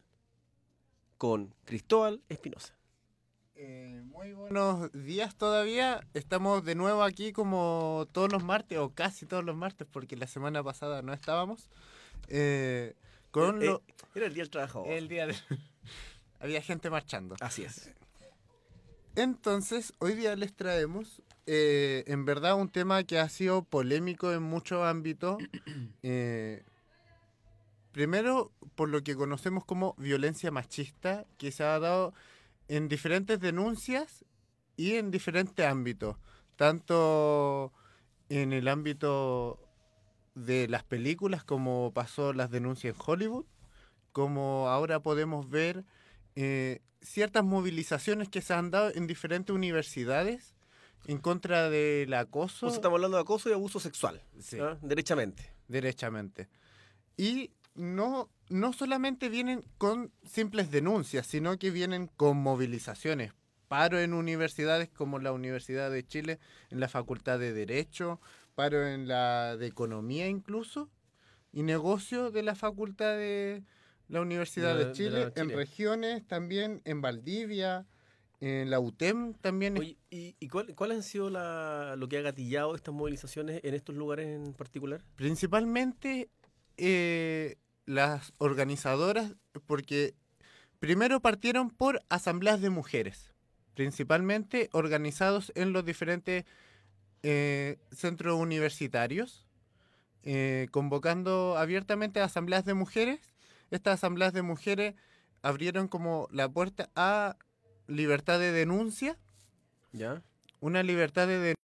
con Cristóbal Espinosa. Eh, muy buenos días todavía. Estamos de nuevo aquí como todos los martes, o casi todos los martes, porque la semana pasada no estábamos. Eh, con Eh, lo- Era el Día del Trabajador. el día de... Había gente marchando. Así es. Entonces, hoy día les traemos, eh, en verdad, un tema que ha sido polémico en muchos ámbitos. Eh, primero, por lo que conocemos como violencia machista, que se ha dado en diferentes denuncias y en diferentes ámbitos. Tanto en el ámbito de las películas, como pasó las denuncias en Hollywood, como ahora podemos ver eh, ciertas movilizaciones que se han dado en diferentes universidades en contra del acoso. O sea, estamos hablando de acoso y abuso sexual. Sí, ¿Ah? Derechamente. derechamente. Y no, no solamente vienen con simples denuncias, sino que vienen con movilizaciones. Paro en universidades como la Universidad de Chile, en la Facultad de Derecho, paro en la de Economía incluso, y negocio de la Facultad de la Universidad De de, la- de Chile, la en Chile. regiones también, en Valdivia, en la U T E M también. Oye, ¿y, y cuál, cuál han sido la, lo que ha gatillado estas movilizaciones en estos lugares en particular? Principalmente eh, las organizadoras, porque primero partieron por asambleas de mujeres, principalmente organizados en los diferentes eh, centros universitarios, eh, convocando abiertamente a asambleas de mujeres. Estas asambleas de mujeres abrieron como la puerta a libertad de denuncia, ¿Ya? una libertad de denuncia.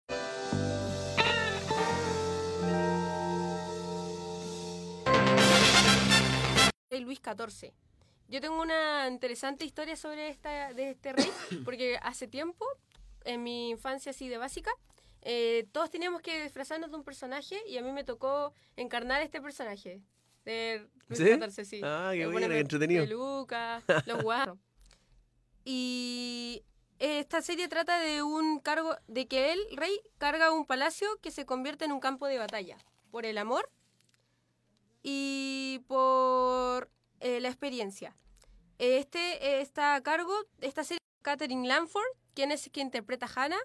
El Luis catorce. Yo tengo una interesante historia sobre esta, de este rey, porque hace tiempo, en mi infancia así de básica, eh, todos teníamos que disfrazarnos de un personaje y a mí me tocó encarnar este personaje de Luis ¿Sí? catorce, sí. Ah, qué Eh, bueno, ponerme qué entretenido. peluca, los guarros. Y esta serie trata de un cargo, de que el rey carga un palacio que se convierte en un campo de batalla, por el amor y por eh, la experiencia. Este está a cargo, esta serie, Catherine Lanford, quien es quien interpreta a Hannah,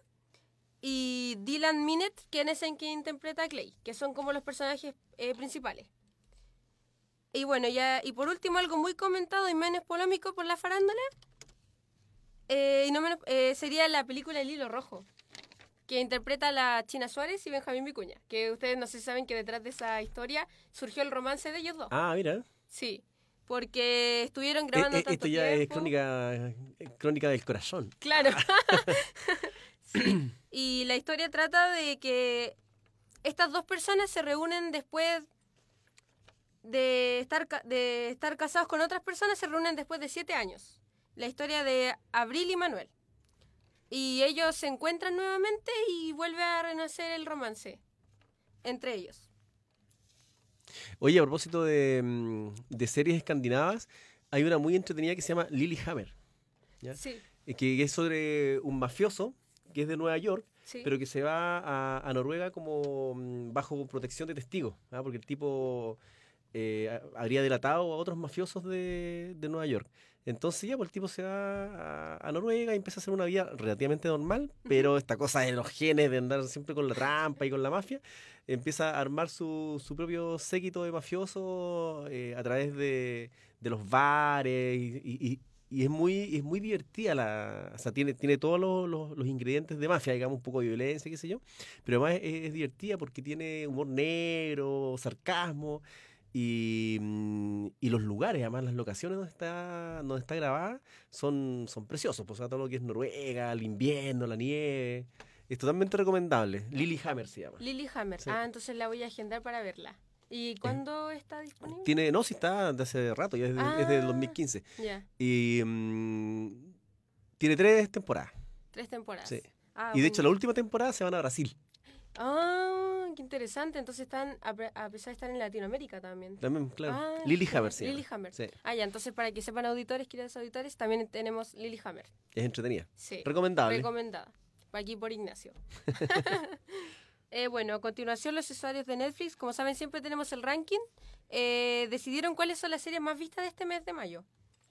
y Dylan Minnette, quien es el que interpreta a Clay, que son como los personajes eh, principales. Y bueno, ya y por último, algo muy comentado y menos polémico por la farándula, eh, y no menos, eh, sería la película El Hilo Rojo, que interpreta a la China Suárez y Benjamín Vicuña, que ustedes no sé si saben que detrás de esa historia surgió el romance de ellos dos. Ah, mira. Sí, porque estuvieron Eh, grabando eh, tanto esto ya es tiempo. crónica, eh, crónica del corazón. Claro. Sí. Y la historia trata de que estas dos personas se reúnen después de estar, ca- de estar casados con otras personas, se reúnen después de siete años. La historia de Abril y Manuel. Y ellos se encuentran nuevamente y vuelve a renacer el romance entre ellos. Oye, a propósito de, mm, de series escandinavas, hay una muy entretenida que se llama Lilyhammer, ¿ya? Sí, Eh, que es sobre un mafioso que es de Nueva York, sí. pero que se va a, a Noruega como mm, bajo protección de testigos, ¿ah? Porque el tipo eh, a- habría delatado a otros mafiosos de, de Nueva York. Entonces ya, pues el tipo se va a, a Noruega y empieza a hacer una vida relativamente normal, pero esta cosa de los genes, de andar siempre con la trampa y con la mafia, empieza a armar su, su propio séquito de mafiosos eh, a través de, de los bares y, y- y- y es muy, es muy divertida la, o sea, tiene, tiene todos los, los- los ingredientes de mafia, digamos, un poco de violencia, qué sé yo, pero además es, es divertida porque tiene humor negro, sarcasmo y, mm, y los lugares, además las locaciones donde está, donde está grabada son, son preciosos, pues, o sea, todo lo que es Noruega, el invierno, la nieve, es totalmente recomendable. Lilyhammer se llama. Lilyhammer. Sí. Ah, entonces la voy a agendar para verla. ¿Y cuándo está disponible? Tiene, no, sí está de hace rato, ya es, de- es del Ah. dos mil quince. Ya, Y mm, tiene tres temporadas. tres temporadas. Sí. Ah, Y de hecho, la bueno. última temporada se van a Brasil. Ah, qué interesante. Entonces están, a, pe- a pesar de estar en Latinoamérica también. También, claro. Ah, Lilyhammer se llama. Lilyhammer. Sí, Ah, ya, entonces para que sepan auditores, queridos auditores, también tenemos Lilyhammer. es entretenida. Sí. Recomendable. Recomendada. Aquí por Ignacio. Eh, bueno, a continuación los usuarios de Netflix, como saben siempre tenemos el ranking, eh, decidieron cuáles son las series más vistas de este mes de mayo.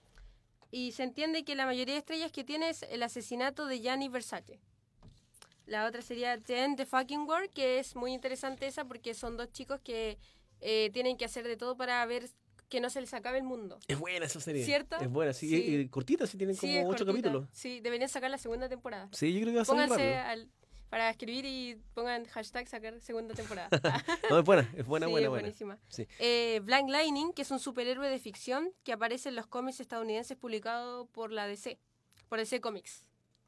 Y se entiende que la mayoría de estrellas que tiene es El asesinato de Gianni Versace. La otra sería The End the Fucking War, que es muy interesante esa porque son dos chicos que eh, tienen que hacer de todo para ver que no se les acabe el mundo. Es buena esa serie. ¿Cierto? Es buena, sí. Sí. Y, y cortita, sí, tienen Sí, como es ocho cortita. capítulos. Sí, deberían sacar la segunda temporada. Sí, yo creo que va a salir Pónganse rápido. al, para escribir y pongan hashtag sacar segunda temporada. No, es buena, es buena, Sí, buena, es buena. buenísima. Sí. Eh, Black Lightning, que es un superhéroe de ficción que aparece en los cómics estadounidenses publicados por la D C, por D C Comics.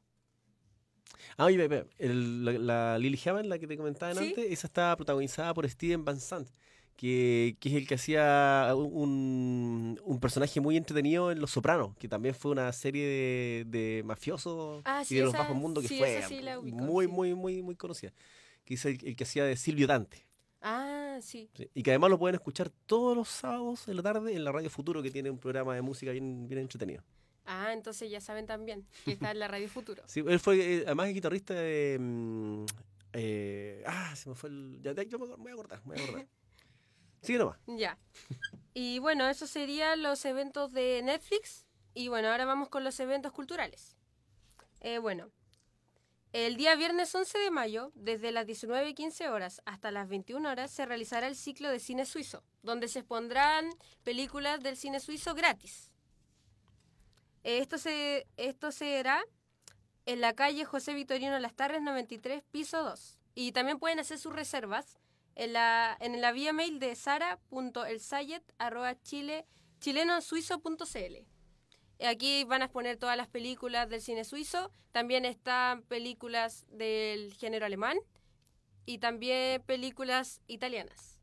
Ah, oye, ve, ve, el- la, la Lily Hammond, la que te comentaban Sí. antes, esa está protagonizada por Steven Van Sant, que, que es el que hacía un, un personaje muy entretenido en Los Sopranos, que también fue una serie de, de mafiosos Ah, y sí, de los esa- bajos mundos que sí, fue esa sí la ubico, muy, sí. muy, muy, muy conocida. Que es el, el que hacía de Silvio Dante. Ah, sí. ¿Sí? Y que además lo pueden escuchar todos los sábados en la tarde en la Radio Futuro, que tiene un programa de música bien, bien entretenido. Ah, entonces ya saben también que está en la Radio Futuro. Sí, él fue eh, además el guitarrista de... mm, eh, ah, se me fue el... Ya, ya, yo me, me voy a acordar, me voy a acordar. Sigue nomás. Ya. Y bueno, eso serían los eventos de Netflix. Y bueno, ahora vamos con los eventos culturales. Eh, bueno, el día viernes once de mayo, desde las diecinueve quince horas hasta las veintiuna horas, se realizará el ciclo de cine suizo, donde se expondrán películas del cine suizo gratis. Eh, Esto, se, esto será en la calle José Victorino Las Tarres noventa y tres, piso dos. Y también pueden hacer sus reservas en la, en la vía mail de sara punto elsayet arroba chile, chilenosuizo punto cl. Aquí van a exponer todas las películas del cine suizo. También están películas del género alemán y también películas italianas.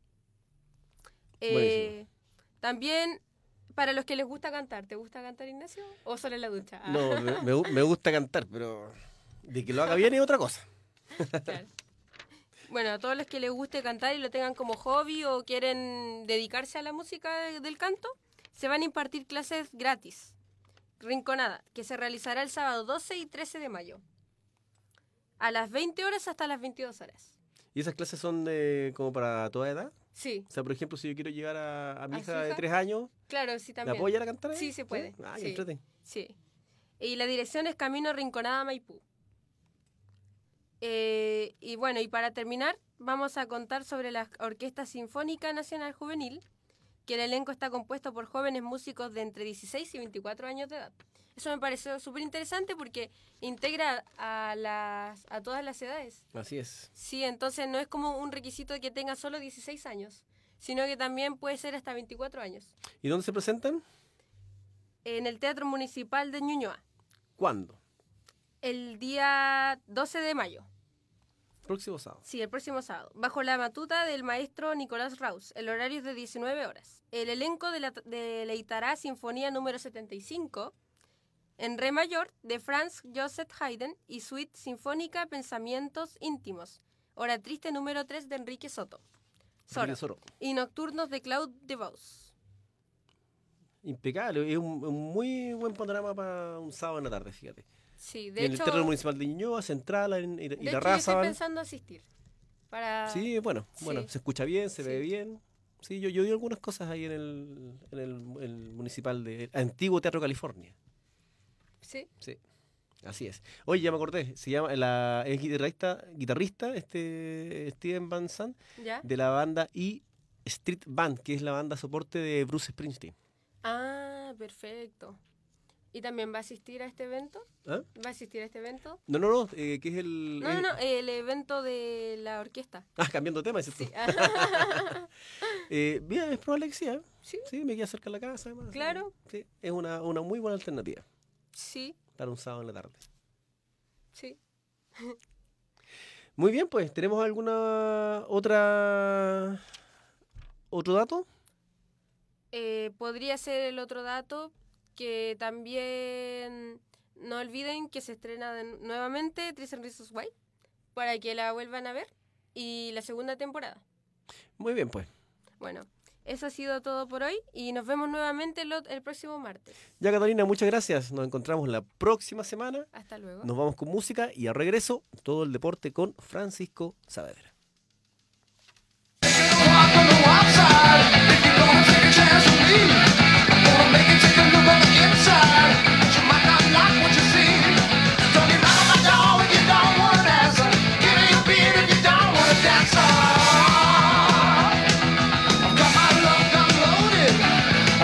Eh, Buenísimo. también para los que les gusta cantar. ¿Te gusta cantar, Ignacio? ¿O solo en la ducha? Ah, No, me, me gu- me gusta cantar, pero de que lo haga bien es otra cosa. claro. Bueno, a todos los que les guste cantar y lo tengan como hobby o quieren dedicarse a la música de- del canto, se van a impartir clases gratis. Rinconada, que se realizará el sábado doce y trece de mayo. A las veinte horas hasta las veintidós horas. ¿Y esas clases son de como para toda edad? Sí, O sea, por ejemplo, si yo quiero llevar a, a mi ¿A hija, su de hija? tres años, claro, sí ¿la también. puedo llevar a cantar ahí? Sí, se puede, Ah, sí. qué entrete. Sí. Y la dirección es Camino Rinconada Maipú. Eh, y bueno, y para terminar, vamos a contar sobre la Orquesta Sinfónica Nacional Juvenil, que el elenco está compuesto por jóvenes músicos de entre dieciséis y veinticuatro años de edad. Eso me pareció súper interesante porque integra a, las, a todas las edades. Así es. Sí, entonces no es como un requisito de que tenga solo dieciséis años, sino que también puede ser hasta veinticuatro años. ¿Y dónde se presentan? En el Teatro Municipal de Ñuñoa, ¿Cuándo? el día doce de mayo. Próximo sábado. Sí, el próximo sábado, bajo la batuta del maestro Nicolás Raus. El horario es de diecinueve horas. El elenco de la, deleitará Sinfonía número setenta y cinco en re mayor de Franz Joseph Haydn y Suite Sinfónica Pensamientos Íntimos, hora triste número tres de Enrique Soto. Soro. Enrique Soro. Y Nocturnos de Claude Debussy. Impecable. Es un, un muy buen panorama para un sábado en la tarde, fíjate. Sí, Y de en hecho, el Teatro Municipal de Ñuñoa, Central en- y, y de la hecho yo Raza. estoy van. pensando asistir. Para... Sí, bueno, Sí. bueno, se escucha bien, se Sí. ve bien. Sí, yo, yo vi algunas cosas ahí en el, en el, el municipal de el antiguo Teatro California. Sí. Sí, así es. Oye, ya me acordé, se llama la es guitarrista, guitarrista este Steven Van Sant ¿Ya? de la banda E Street Band, que es la banda soporte de Bruce Springsteen. Ah, perfecto. ¿Y también va a asistir a este evento? ¿Ah? ¿Va a asistir a este evento? No, no, no, eh, que es el No, es- no, no, el evento de la orquesta. Ah, cambiando de tema, dices tú. Sí. Eh, bien, es probable que sí, ¿eh? Sí. Sí, me queda cerca de la casa, además. Claro. Sí, es una, una muy buena alternativa Sí, para un sábado en la tarde. sí. Muy bien, pues, ¿tenemos alguna otra otro dato? Eh, podría ser el otro dato que también no olviden que se estrena de- nuevamente Three Reasons Why para que la vuelvan a ver y la segunda temporada. Muy bien, pues. Bueno, eso ha sido todo por hoy y nos vemos nuevamente el, ot- el próximo martes. Ya, Catalina, muchas gracias. Nos encontramos la próxima semana. Hasta luego. Nos vamos con música y a regreso todo el deporte con Francisco Saavedra. Got my love gun loaded.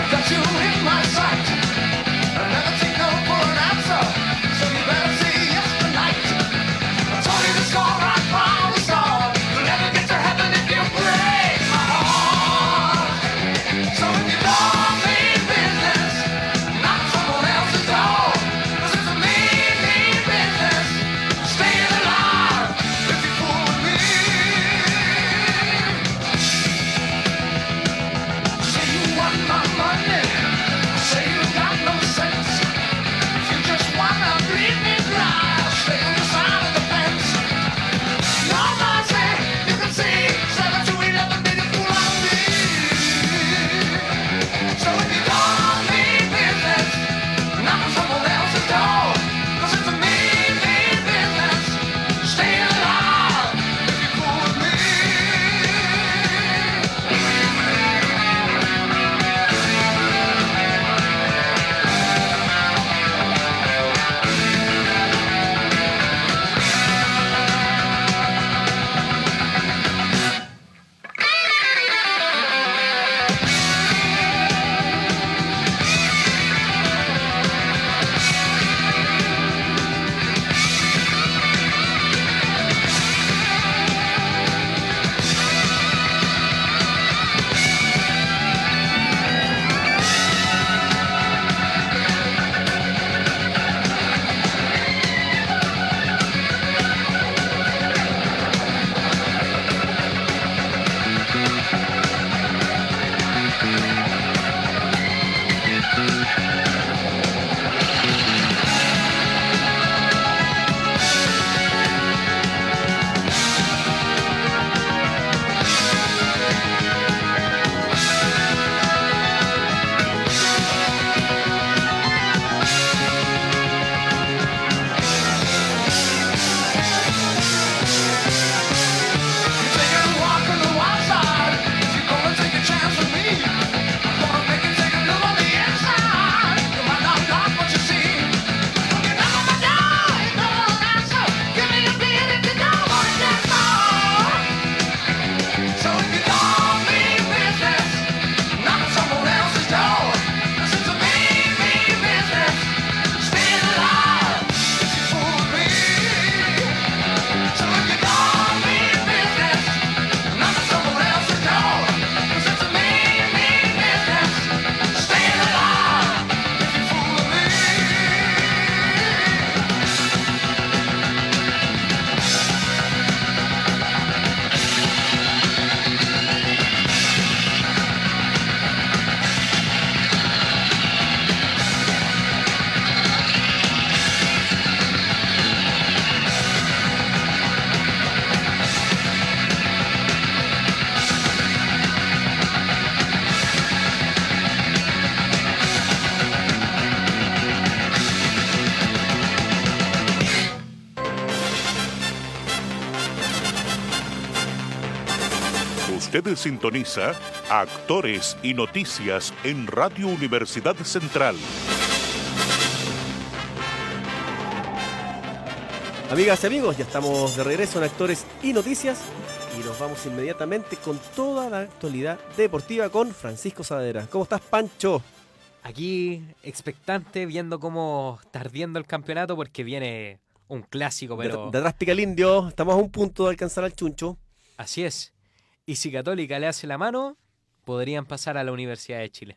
Usted sintoniza Actores y Noticias en Radio Universidad Central. Amigas y amigos, ya estamos de regreso en Actores y Noticias y nos vamos inmediatamente con toda la actualidad deportiva con Francisco Saavedra. ¿Cómo estás, Pancho? Aquí expectante, viendo cómo está ardiendo el campeonato porque viene un clásico, pero... De, de atrás pica el indio, estamos a un punto de alcanzar al chuncho. Así es. Y si Católica le hace la mano, podrían pasar a la Universidad de Chile.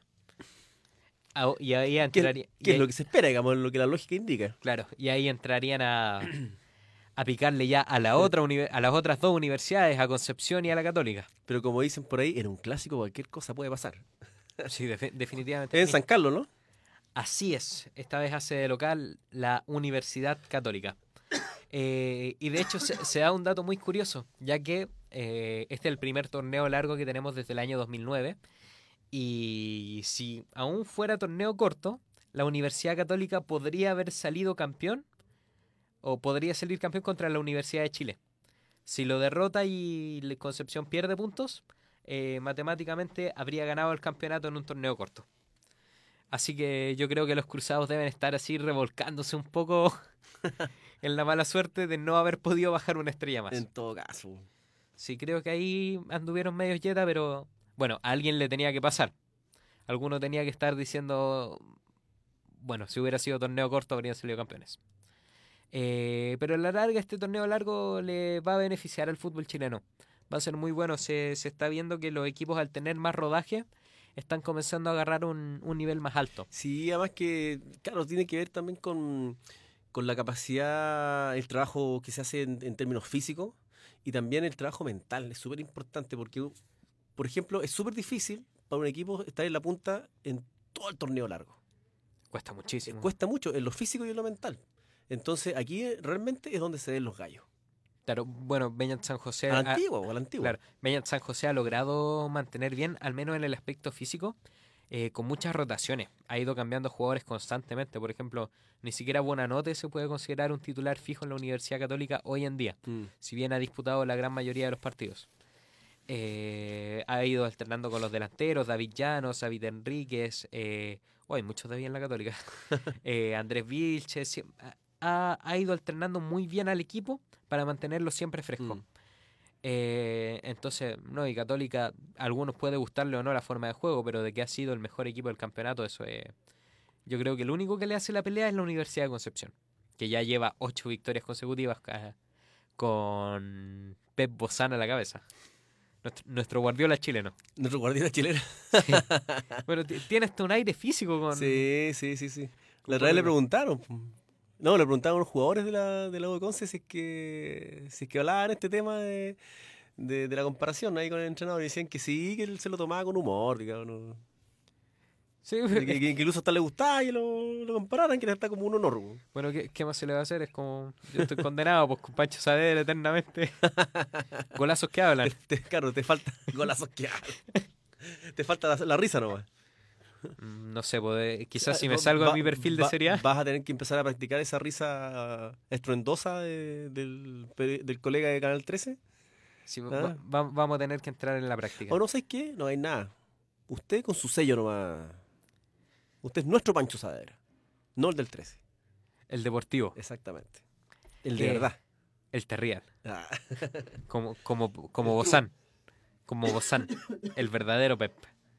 Ah, y ahí entraría, ¿Qué, y qué ahí, es lo que se espera, digamos, lo que la lógica indica? Claro, y ahí entrarían a, a picarle ya a, la otra uni- a las otras dos universidades, a Concepción y a la Católica. Pero como dicen por ahí, en un clásico cualquier cosa puede pasar. Sí, defi- definitivamente. Es en San Carlos, ¿no? Así es, esta vez hace de local la Universidad Católica. Eh, y de hecho se, se da un dato muy curioso, ya que eh, este es el primer torneo largo que tenemos desde el año dos mil nueve. Y si aún fuera torneo corto, la Universidad Católica podría haber salido campeón o podría salir campeón contra la Universidad de Chile. Si lo derrota y Concepción pierde puntos, eh, matemáticamente habría ganado el campeonato en un torneo corto. Así que yo creo que los cruzados deben estar así revolcándose un poco en la mala suerte de no haber podido bajar una estrella más. En todo caso. Sí, creo que ahí anduvieron medios yeta, pero bueno, a alguien le tenía que pasar. Alguno tenía que estar diciendo, bueno, si hubiera sido torneo corto habrían salido campeones. Eh, pero a la larga este torneo largo le va a beneficiar al fútbol chileno. Va a ser muy bueno, se, se está viendo que los equipos al tener más rodaje están comenzando a agarrar un, un nivel más alto. Sí, además que, claro, tiene que ver también con, con la capacidad, el trabajo que se hace en, en términos físicos y también el trabajo mental. Es súper importante porque, por ejemplo, es súper difícil para un equipo estar en la punta en todo el torneo largo. Cuesta muchísimo. Cuesta mucho en lo físico y en lo mental. Entonces, aquí realmente es donde se ven los gallos. Claro, bueno, Beñat San José... A la ha- antigua, o a la antigua. Claro, Beñat San José ha logrado mantener bien, al menos en el aspecto físico, eh, con muchas rotaciones. Ha ido cambiando jugadores constantemente. Por ejemplo, ni siquiera Buenanote se puede considerar un titular fijo en la Universidad Católica hoy en día, Mm. si bien ha disputado la gran mayoría de los partidos. Eh, ha ido alternando con los delanteros, David Llanos, David Enríquez, eh, oh, hay muchos David en la Católica, eh, Andrés Vilches, sí, ha, ha ido alternando muy bien al equipo para mantenerlo siempre fresco. Mm. Eh, entonces, no, y Católica, a algunos puede gustarle o no la forma de juego, pero de que ha sido el mejor equipo del campeonato, eso es... Yo creo que el único que le hace la pelea es la Universidad de Concepción, que ya lleva ocho victorias consecutivas ca- con Pep Bozán a la cabeza. Nuestro, nuestro Guardiola chileno. Nuestro guardián chileno. Bueno, t- tiene hasta un aire físico con... Sí, sí, sí, sí. La con otra vez le Guardiola. preguntaron. po. No, le preguntaban a los jugadores de la, de la U de Conce si es que, si es que hablaban este tema de, de, de la comparación ahí con el entrenador. Y decían que sí, que él se lo tomaba con humor, digamos, ¿no? Sí, que, que- que incluso hasta le gustaba y lo, lo compararan, que está como un honor. po. bueno, ¿qué, qué más se le va a hacer? Es como... Yo estoy condenado, pues, con Pancho Saavedra eternamente. Golazos que hablan. Te, claro, te falta golazos que hablan. Te falta la, la risa nomás. Mm, No sé, pues, quizás si me Va- salgo va- de mi perfil de va- Serie A... Vas a tener que empezar a practicar esa risa estruendosa de- del, peri- del colega de Canal trece. Sí, Ah. va- va- vamos a tener que entrar en la práctica. O no sabes qué, no hay nada. Usted con su sello nomás. Usted es nuestro Pancho Saavedra, no el del trece. El deportivo, Exactamente. El de Eh, verdad. el terrial, Ah. como, como, como Bozán, como Bozán, el verdadero Pep.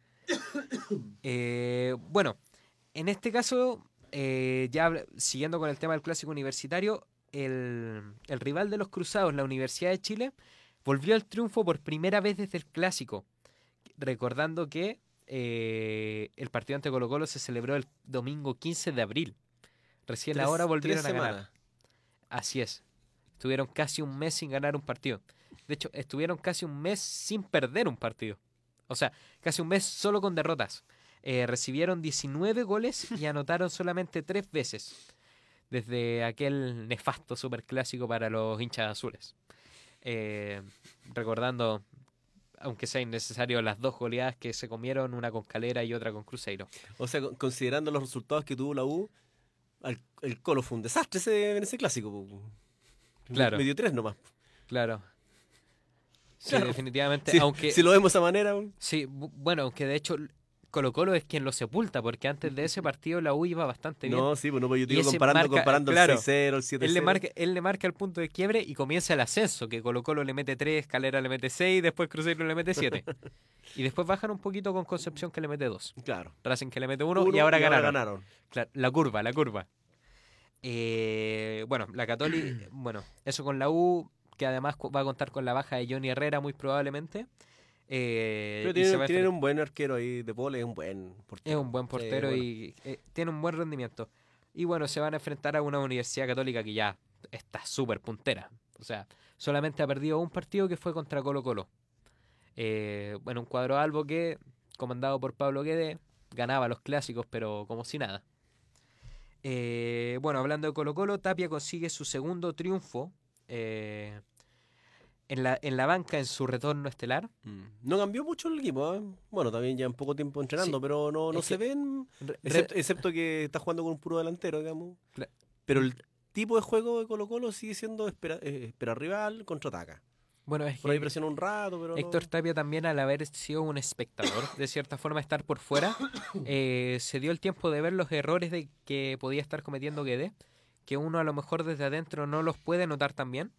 Eh, bueno, en este caso, eh, ya habla- siguiendo con el tema del clásico universitario, el, el rival de los cruzados, la Universidad de Chile, volvió al triunfo por primera vez desde el clásico, recordando que eh, el partido ante Colo Colo se celebró el domingo quince de abril. Recién Tres- ahora volvieron tres a ganar. semanas. Así es. Estuvieron casi un mes sin ganar un partido. De hecho, estuvieron casi un mes sin perder un partido. O sea, casi un mes solo con derrotas. Eh, recibieron diecinueve goles y anotaron solamente tres veces. Desde aquel nefasto superclásico para los hinchas azules. Eh, recordando, aunque sea innecesario, las dos goleadas que se comieron, una con Calera y otra con Cruzeiro. O sea, con- considerando los resultados que tuvo la U, al- el Colo fue un desastre ese, en ese clásico. po. Claro. Me dio tres nomás. Claro. Sí, Claro. definitivamente. Sí, aunque, si lo vemos de esa manera, sí, bu- bueno, aunque de hecho Colo Colo es quien lo sepulta, porque antes de ese partido la U iba bastante bien. no, sí, pues no, pues yo te Y digo ese comparando, marca- comparando claro, el seis cero, el siete cero. Él le, marca, él le marca el punto de quiebre y comienza el ascenso, que Colo Colo le mete tres, Calera le mete seis, después Cruzeiro le mete siete. Y después bajan un poquito con Concepción que le mete dos. Claro. Racing que le mete uno, Uno, y ahora ganaron. ganaron. Claro, la curva, la curva. Eh, bueno, la Católica, bueno, eso con la U, que además cu- va a contar con la baja de Johnny Herrera muy probablemente. Eh, Pero y se tienen, va a tienen enfrentar- un buen arquero ahí, De Paul es un buen portero. es un buen Sí, portero bueno. y eh, tiene un buen rendimiento. Y bueno, se van a enfrentar a una Universidad Católica que ya está súper puntera. O sea, solamente ha perdido un partido que fue contra Colo Colo. Eh, bueno, un cuadro albo que, comandado por Pablo Guede, ganaba los clásicos, pero como si nada. Eh, bueno, hablando de Colo Colo, Tapia consigue su segundo triunfo eh, en, la, en la banca en su retorno estelar. Mm. No cambió mucho el equipo, ¿eh? Bueno, también ya un poco tiempo entrenando, Sí. pero no, no Es se que- ven, Re- excepto, excepto que está jugando con un puro delantero, digamos. Cla- Pero el tipo de juego de Colo Colo sigue siendo espera, eh, espera rival, contraataca. Bueno, es Por ahí que presiona un rato, pero Héctor no... Tapia también, al haber sido un espectador, de cierta forma estar por fuera, eh, se dio el tiempo de ver los errores de que podía estar cometiendo Guede, que uno a lo mejor desde adentro no los puede notar tan bien.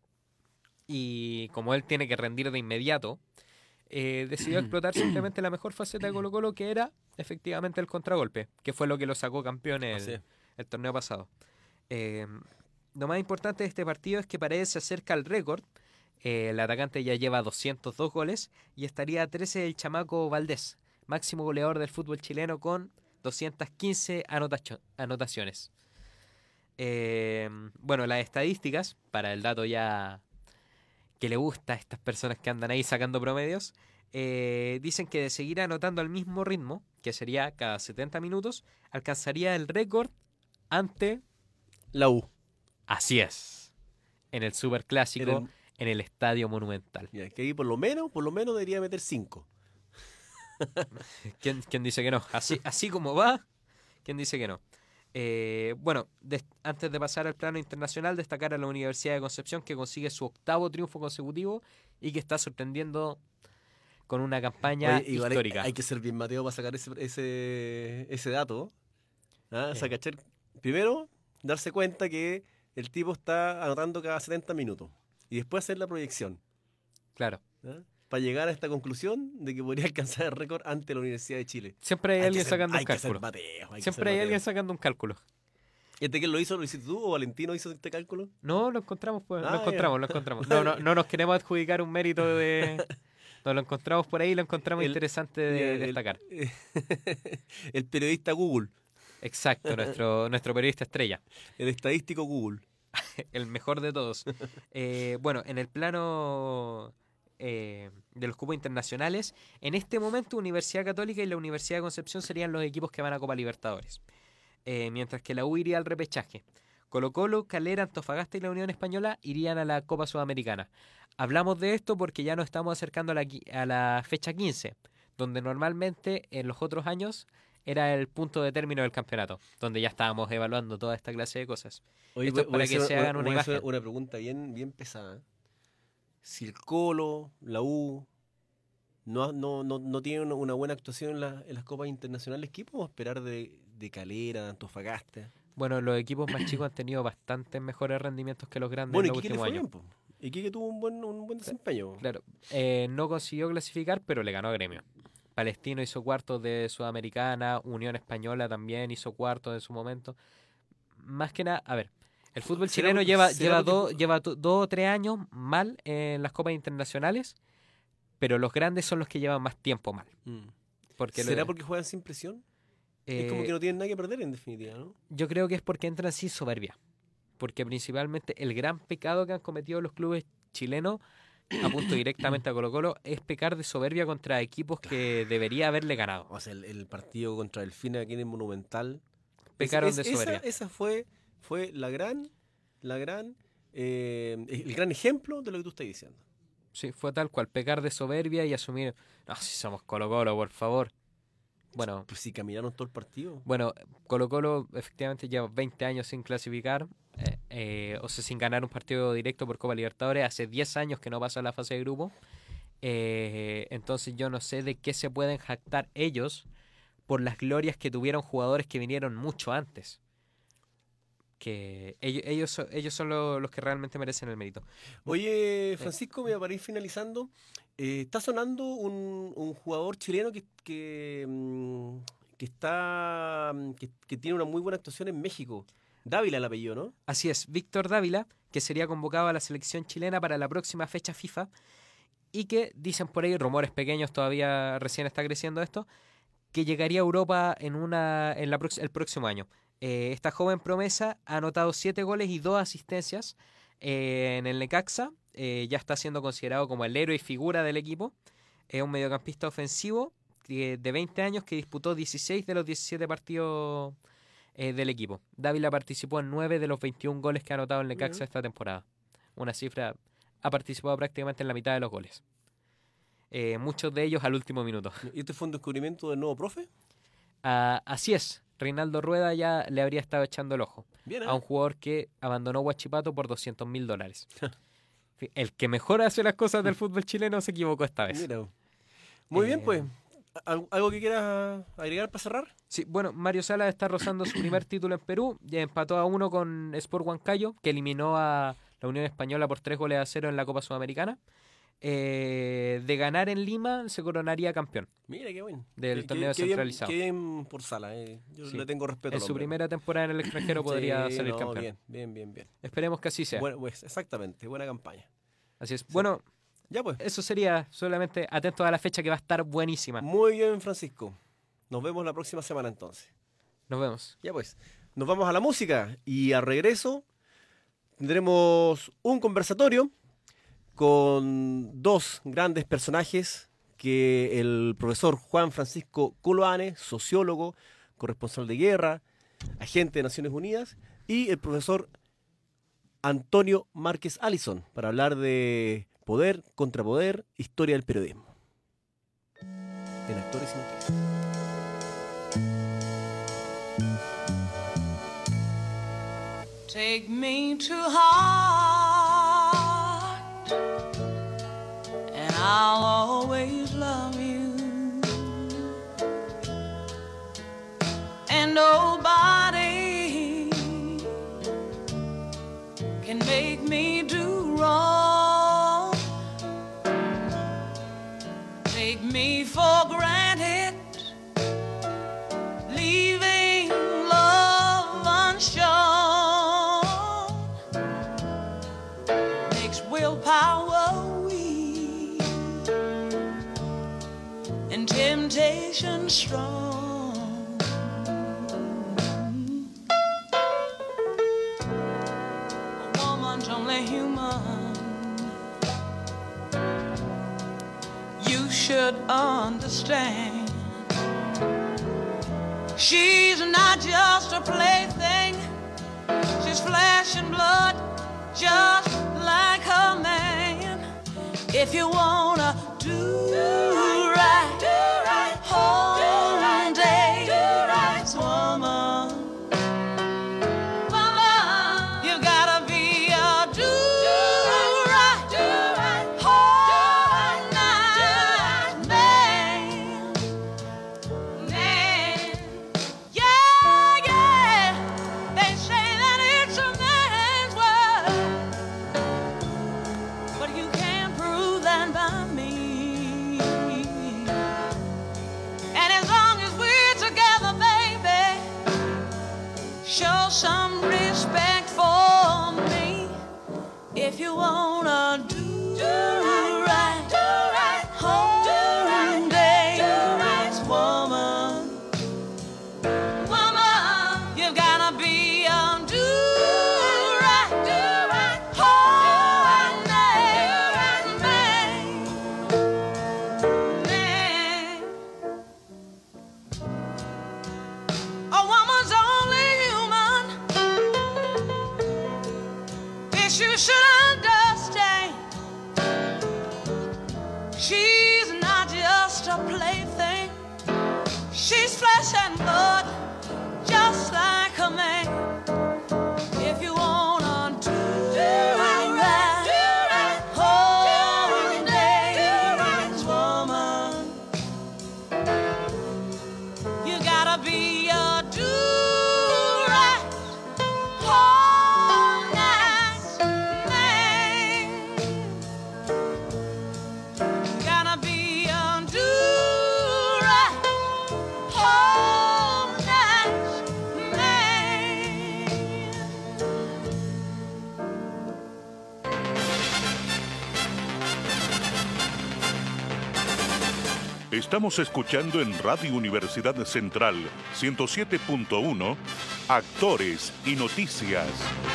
Y como él tiene que rendir de inmediato, eh, decidió explotar simplemente la mejor faceta de Colo Colo, que era efectivamente el contragolpe, que fue lo que lo sacó campeón Así el, es. el torneo pasado. Eh, lo más importante de este partido es que Paredes se acerca al récord. Eh, el atacante ya lleva doscientos dos goles y estaría a trece el chamaco Valdés, máximo goleador del fútbol chileno con doscientas quince anotacho- anotaciones. Eh, bueno, las estadísticas, para el dato ya que le gusta a estas personas que andan ahí sacando promedios, eh, dicen que de seguir anotando al mismo ritmo, que sería cada setenta minutos, alcanzaría el récord ante, La U. así es, en el Superclásico, En el- en el Estadio Monumental. Ya, que ahí por lo menos, por lo menos debería meter cinco. ¿Quién, quién dice que no? Así, así como va, ¿quién dice que no? Eh, bueno, des- antes de pasar al plano internacional, destacar a la Universidad de Concepción, que consigue su octavo triunfo consecutivo y que está sorprendiendo con una campaña Oye, igual hay- histórica. Hay, que ser bien Mateo para sacar ese, ese, ese dato. ¿Ah? O sea, Eh. cachar- primero, darse cuenta que el tipo está anotando cada setenta minutos. Y después hacer la proyección. Claro. Para llegar a esta conclusión de que podría alcanzar el récord ante la Universidad de Chile. Siempre hay, que alguien ser- sacando un hay que ser cálculo. Mateo, hay que Siempre ser hay Mateo. alguien sacando un cálculo. ¿Este quién lo hizo? ¿Lo hiciste tú o Valentino hizo este cálculo? No, lo encontramos, pues, Ah, lo ya. encontramos, lo encontramos. No, no, no nos queremos adjudicar un mérito de... Nos lo encontramos por ahí y lo encontramos El- interesante de El- destacar. el periodista Google, Exacto, nuestro, nuestro periodista estrella. el estadístico Google. El mejor de todos. Eh, bueno, en el plano eh, de los cupos internacionales, en este momento Universidad Católica y la Universidad de Concepción serían los equipos que van a Copa Libertadores. Eh, mientras que la U iría al repechaje. Colo Colo, Calera, Antofagasta y la Unión Española irían a la Copa Sudamericana. Hablamos de esto porque ya nos estamos acercando a la, qui- a la fecha quince, donde normalmente en los otros años era el punto de término del campeonato, donde ya estábamos evaluando toda esta clase de cosas. Oye, Esto es voy- para voy a que hacer se hagan una voy a hacer imagen. una pregunta bien, bien pesada. Si el Colo, la U, no, no, no, no tienen una, una buena actuación en, la- en las copas internacionales, ¿qué podemos esperar de, de Calera, de Antofagasta? Bueno, los equipos más chicos han tenido bastantes mejores rendimientos que los grandes Bueno, en los Iquique le últimos fue años. bien, po. Iquique tuvo un buen, un buen desempeño. Claro, eh, no consiguió clasificar, pero le ganó a Gremio. Palestino hizo cuartos de Sudamericana, Unión Española también hizo cuartos en su momento. Más que nada, a ver, el fútbol ¿Será chileno por- lleva, será lleva, porque dos, ju- lleva do- dos o tres años mal en las copas internacionales, pero los grandes son los que llevan más tiempo mal. Mm. Porque lo- ¿Será porque juegan sin presión? Es como eh, que no tienen nada que perder en definitiva, ¿no? Yo creo que es porque entran sin soberbia. Porque principalmente el gran pecado que han cometido los clubes chilenos, apunto directamente a Colo Colo, es pecar de soberbia contra equipos que debería haberle ganado. O sea, el, el partido contra Delfín aquí en el Monumental. Pecaron Es- de esa- soberbia. Esa, fue, fue la gran, la gran, eh, el gran ejemplo de lo que tú estás diciendo. Sí, fue tal cual, pecar de soberbia y asumir, no, si somos Colo Colo, por favor. Bueno, Pues si caminaron todo el partido. bueno, Colo Colo efectivamente lleva veinte años sin clasificar, eh, eh, o sea, sin ganar un partido directo por Copa Libertadores. Hace diez años que no pasa la fase de grupo. Eh, entonces yo no sé de qué se pueden jactar ellos por las glorias que tuvieron jugadores que vinieron mucho antes. Que ellos, ellos, son- ellos son lo- los que realmente merecen el mérito. Oye, Francisco, mira, para ir finalizando, eh, está sonando un, un jugador chileno que, que, mm, que está mm, que, que tiene una muy buena actuación en México. Dávila el apellido, ¿no? Así es, Víctor Dávila, que sería convocado a la selección chilena para la próxima fecha FIFA y que dicen por ahí, rumores pequeños, todavía recién está creciendo esto, que llegaría a Europa en una en la prox- el próximo año. Eh, esta joven promesa ha anotado siete goles y dos asistencias eh, en el Necaxa. Eh, ya está siendo considerado como el héroe y figura del equipo. Es un mediocampista ofensivo que- de veinte años que disputó dieciséis de los diecisiete partidos eh, del equipo. Dávila participó en nueve de los veintiún goles que ha anotado el Necaxa Ujú. esta temporada. Una cifra, ha participado prácticamente en la mitad de los goles. Eh, muchos de ellos al último minuto. ¿Y este fue un descubrimiento del nuevo profe? Ah, así es, Reinaldo Rueda ya le habría estado echando el ojo Bien, ¿eh? a un jugador que abandonó Huachipato por doscientos mil dólares. El que mejor hace las cosas del fútbol chileno se equivocó esta vez. Mira. Muy bien, Eh, pues. ¿Al- ¿Algo que quieras agregar para cerrar? Sí, bueno, Mario Salas está rozando su primer título en Perú, ya empató a uno con Sport Huancayo, que eliminó a la Unión Española por tres goles a cero en la Copa Sudamericana. Eh, de ganar en Lima se coronaría campeón Mira, qué bueno. del Qué- torneo qué- qué bien- centralizado. Qué bien por Sala, eh. Yo Sí. le tengo respeto En al su hombre. primera temporada en el extranjero podría Sí, salir no, campeón. Bien, bien, bien, bien. Esperemos que así sea. Bueno, pues, exactamente, buena campaña. Así es. Bueno, Ya pues. eso sería solamente atentos a la fecha que va a estar buenísima. Muy bien, Francisco. Nos vemos la próxima semana entonces. Nos vemos. Ya pues. Nos vamos a la música y al regreso tendremos un conversatorio con dos grandes personajes que el profesor Juan Francisco Coloane, sociólogo, corresponsal de guerra, agente de Naciones Unidas, y el profesor Antonio Márquez Allison para hablar de poder, contrapoder, historia del periodismo. En Actores y Noticias. Take me to heart, and I'll always love you. And nobody can make me do wrong. Take me for granted, leaving love unshown. Makes willpower weak and temptation strong. A woman's only human. You should understand. She's not just a plaything. She's flesh and blood, just like her man. If you wanna do right, home day, woman, you gotta be a do right, whole night man. Man, yeah, yeah. They say that it's a man's world, but you can't prove that by Estamos escuchando en Radio Universidad Central ciento siete punto uno, Actores y Noticias.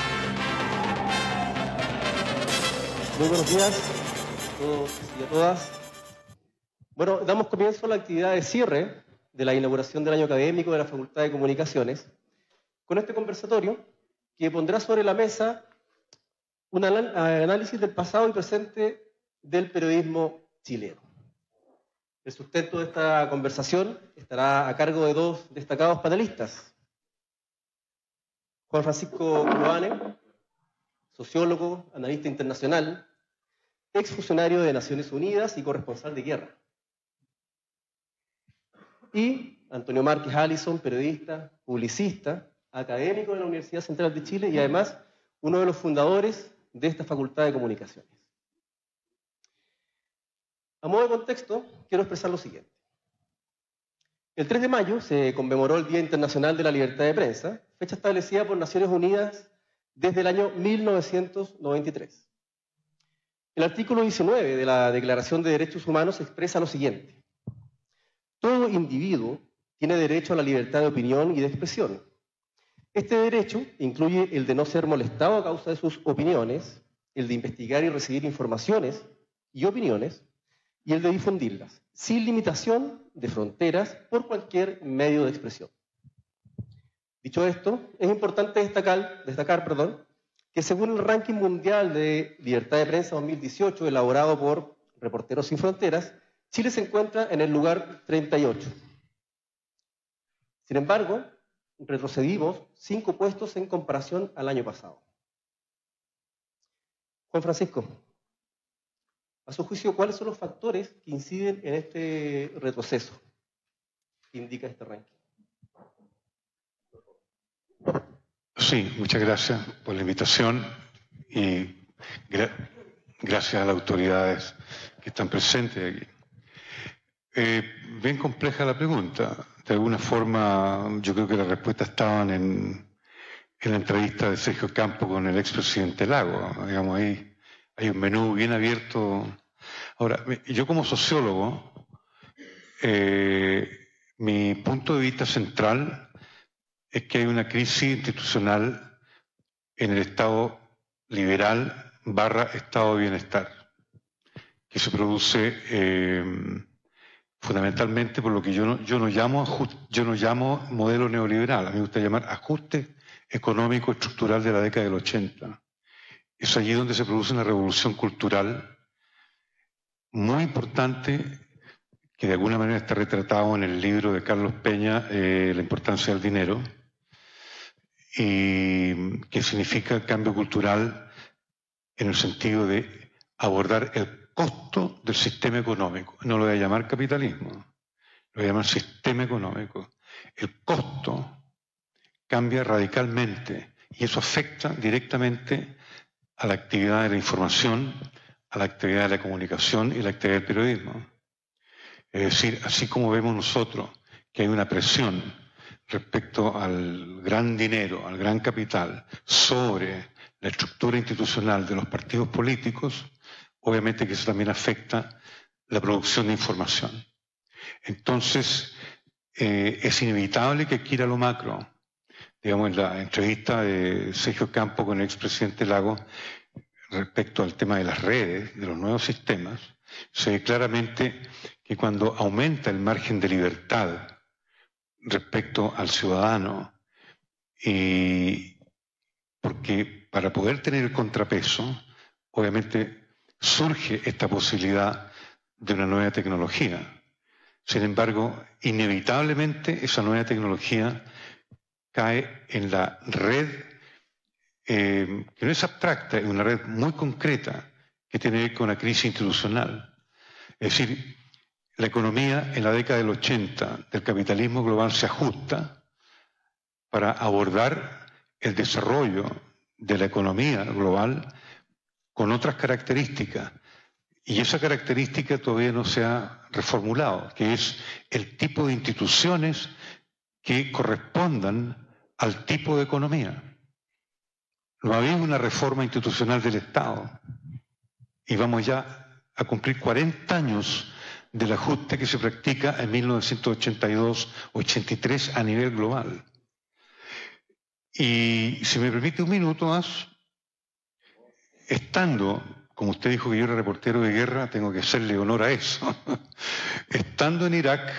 Muy buenos días a todos y a todas. Bueno, damos comienzo a la actividad de cierre de la inauguración del año académico de la Facultad de Comunicaciones con este conversatorio que pondrá sobre la mesa un análisis del pasado y presente del periodismo chileno. El sustento de esta conversación estará a cargo de dos destacados panelistas. Juan Francisco Cloane, sociólogo, analista internacional, exfuncionario de Naciones Unidas y corresponsal de guerra. Y Antonio Márquez Allison, periodista, publicista, académico de la Universidad Central de Chile y además uno de los fundadores de esta Facultad de Comunicaciones. A modo de contexto, quiero expresar lo siguiente. El tres de mayo se conmemoró el Día Internacional de la Libertad de Prensa, fecha establecida por Naciones Unidas desde el año mil novecientos noventa y tres. El artículo diecinueve de la Declaración de Derechos Humanos expresa lo siguiente. Todo individuo tiene derecho a la libertad de opinión y de expresión. Este derecho incluye el de no ser molestado a causa de sus opiniones, el de investigar y recibir informaciones y opiniones, y el de difundirlas, sin limitación de fronteras por cualquier medio de expresión. Dicho esto, es importante destacar, destacar perdón, que según el ranking mundial de libertad de prensa dos mil dieciocho, elaborado por Reporteros Sin Fronteras, Chile se encuentra en el lugar treinta y ocho. Sin embargo, retrocedimos cinco puestos en comparación al año pasado. Juan Francisco, a su juicio, ¿cuáles son los factores que inciden en este retroceso que indica este ranking? Sí, muchas gracias por la invitación y gra gracias a las autoridades que están presentes aquí. Eh, bien compleja la pregunta. De alguna forma, yo creo que las respuestas estaban en, en la entrevista de Sergio Campo con el expresidente Lago. Digamos, ahí hay un menú bien abierto. Ahora, yo como sociólogo, eh, mi punto de vista central es que hay una crisis institucional en el Estado liberal barra Estado de bienestar, que se produce eh, fundamentalmente por lo que yo no, yo no llamo yo no llamo modelo neoliberal, a mí me gusta llamar ajuste económico estructural de la década del ochenta. Es allí donde se produce una revolución cultural muy importante que de alguna manera está retratado en el libro de Carlos Peña, eh, La importancia del dinero, y que significa el cambio cultural en el sentido de abordar el costo del sistema económico. No lo voy a llamar capitalismo, lo voy a llamar sistema económico. El costo cambia radicalmente y eso afecta directamente a la actividad de la información, a la actividad de la comunicación y la actividad del periodismo. Es decir, así como vemos nosotros que hay una presión respecto al gran dinero, al gran capital, sobre la estructura institucional de los partidos políticos, obviamente que eso también afecta la producción de información. Entonces, eh, es inevitable que aquí ir a lo macro. Digamos, en la entrevista de Sergio Campo con el expresidente Lago respecto al tema de las redes, de los nuevos sistemas, se ve claramente que cuando aumenta el margen de libertad respecto al ciudadano, y porque para poder tener el contrapeso, obviamente surge esta posibilidad de una nueva tecnología. Sin embargo, inevitablemente esa nueva tecnología cae en la red, eh, que no es abstracta, es una red muy concreta que tiene que ver con la crisis institucional. Es decir, la economía en la década del ochenta del capitalismo global se ajusta para abordar el desarrollo de la economía global con otras características. Y esa característica todavía no se ha reformulado, que es el tipo de instituciones que correspondan al tipo de economía. No había una reforma institucional del Estado y vamos ya a cumplir cuarenta años del ajuste que se practica en mil novecientos ochenta y dos ochenta y tres a nivel global. Y si me permite un minuto más, estando, como usted dijo que yo era reportero de guerra, tengo que hacerle honor a eso, estando en Irak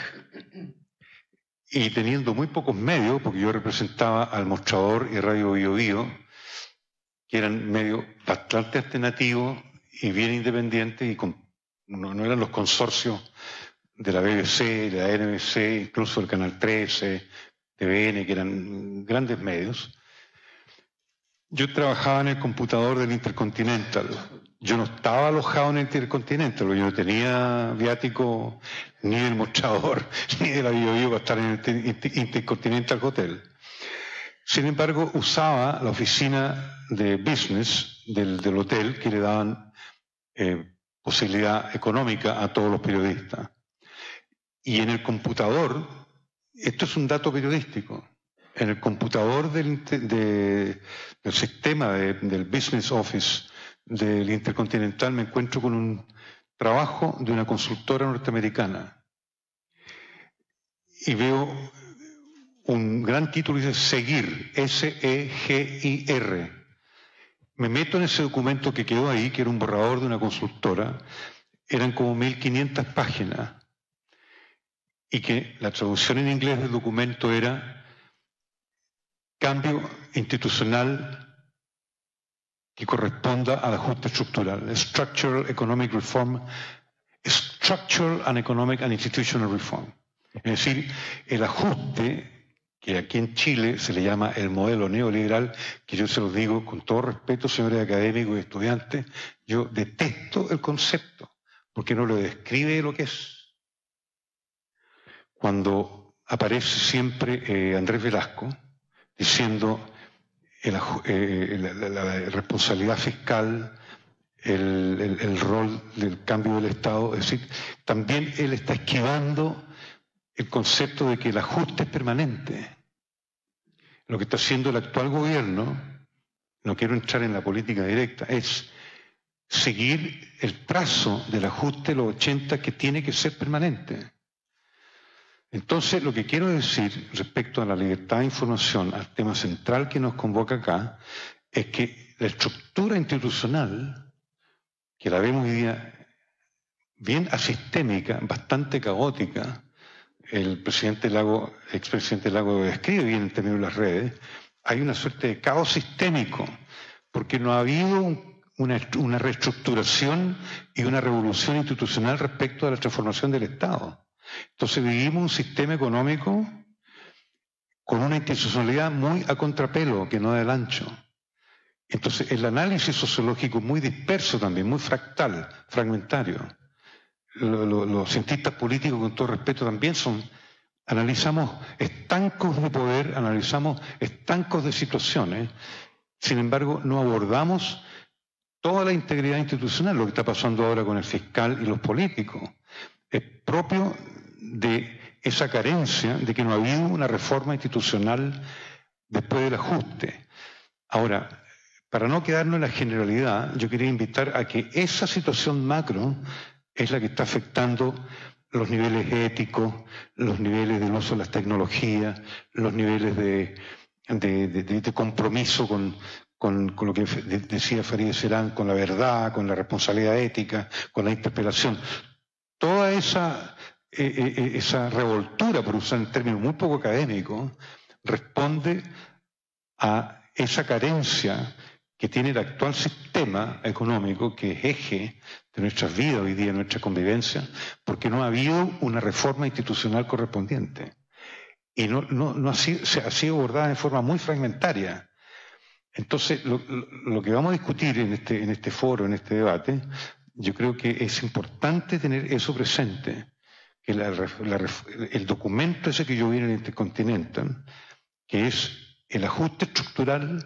y teniendo muy pocos medios, porque yo representaba al Mostrador y Radio Bio Bio, que eran medios bastante alternativos y bien independientes, y con, no, no eran los consorcios de la B B C, de la N B C, incluso el Canal trece, T V N, que eran grandes medios. Yo trabajaba en el computador del Intercontinental. Yo no estaba alojado en el Intercontinental, porque yo no tenía viático ni del Mostrador, ni de la Bio Bio para estar en el Intercontinental Hotel. Sin embargo, usaba la oficina de business del, del hotel, que le daban eh, posibilidad económica a todos los periodistas. Y en el computador, esto es un dato periodístico, en el computador del, de, del sistema de, del business office del Intercontinental me encuentro con un trabajo de una consultora norteamericana. Y veo un gran título, dice Seguir, S E G I R. Me meto en ese documento que quedó ahí, que era un borrador de una consultora, eran como mil quinientas páginas, y que la traducción en inglés del documento era cambio institucional que corresponda al ajuste estructural, Structural Economic Reform, Structural and Economic and Institutional Reform. Es decir, el ajuste que aquí en Chile se le llama el modelo neoliberal, que yo se los digo con todo respeto, señores académicos y estudiantes, yo detesto el concepto, porque no lo describe lo que es. Cuando aparece siempre eh, Andrés Velasco diciendo el, eh, la, la, la responsabilidad fiscal, el, el, el rol del cambio del Estado, es decir, también él está esquivando el concepto de que el ajuste es permanente. Lo que está haciendo el actual gobierno, no quiero entrar en la política directa, es seguir el trazo del ajuste de los ochenta que tiene que ser permanente. Entonces, lo que quiero decir respecto a la libertad de información, al tema central que nos convoca acá, es que la estructura institucional, que la vemos hoy día bien asistémica, bastante caótica, el presidente Lago, expresidente Lago describe bien en términos de las redes, hay una suerte de caos sistémico, porque no ha habido un, una, una reestructuración y una revolución institucional respecto a la transformación del Estado. Entonces vivimos un sistema económico con una institucionalidad muy a contrapelo, que no da el ancho. Entonces el análisis sociológico es muy disperso también, muy fractal, fragmentario. Lo, lo, los cientistas políticos, con todo respeto, también son, analizamos estancos de poder, analizamos estancos de situaciones, sin embargo no abordamos toda la integridad institucional, lo que está pasando ahora con el fiscal y los políticos. Es propio de esa carencia de que no ha habido una reforma institucional después del ajuste. Ahora, para no quedarnos en la generalidad, yo quería invitar a que esa situación macro es la que está afectando los niveles éticos, los niveles del uso de las tecnologías, los niveles de, de, de, de compromiso con, con, con lo que decía Farideh Serán, con la verdad, con la responsabilidad ética, con la interpelación. Toda esa, eh, eh, esa revoltura, por usar un término muy poco académico, responde a esa carencia que tiene el actual sistema económico, que es eje de nuestras vidas hoy día, nuestra convivencia, porque no ha habido una reforma institucional correspondiente. Y no, no, no ha, sido, se ha sido abordada de forma muy fragmentaria. Entonces, lo, lo, lo que vamos a discutir en este, en este foro, en este debate, yo creo que es importante tener eso presente, que la, la, el documento ese que yo vi en el Intercontinental, que es el ajuste estructural,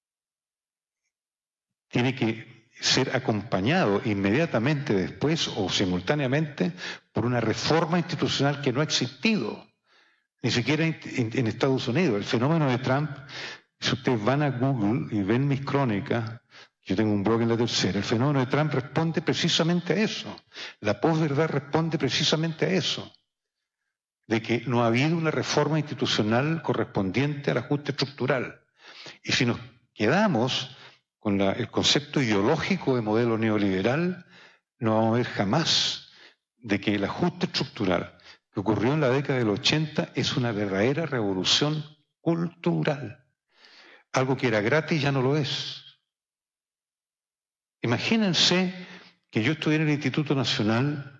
tiene que ser acompañado inmediatamente después o simultáneamente por una reforma institucional que no ha existido, ni siquiera en, en, en Estados Unidos. El fenómeno de Trump, si ustedes van a Google y ven mis crónicas, Yo tengo un blog en La Tercera. El fenómeno de Trump responde precisamente a eso. La posverdad responde precisamente a eso. De que no ha habido una reforma institucional correspondiente al ajuste estructural. Y si nos quedamos con la, el concepto ideológico de modelo neoliberal, no vamos a ver jamás de que el ajuste estructural que ocurrió en la década del ochenta es una verdadera revolución cultural. Algo que era gratis ya no lo es. Imagínense que yo estuviera en el Instituto Nacional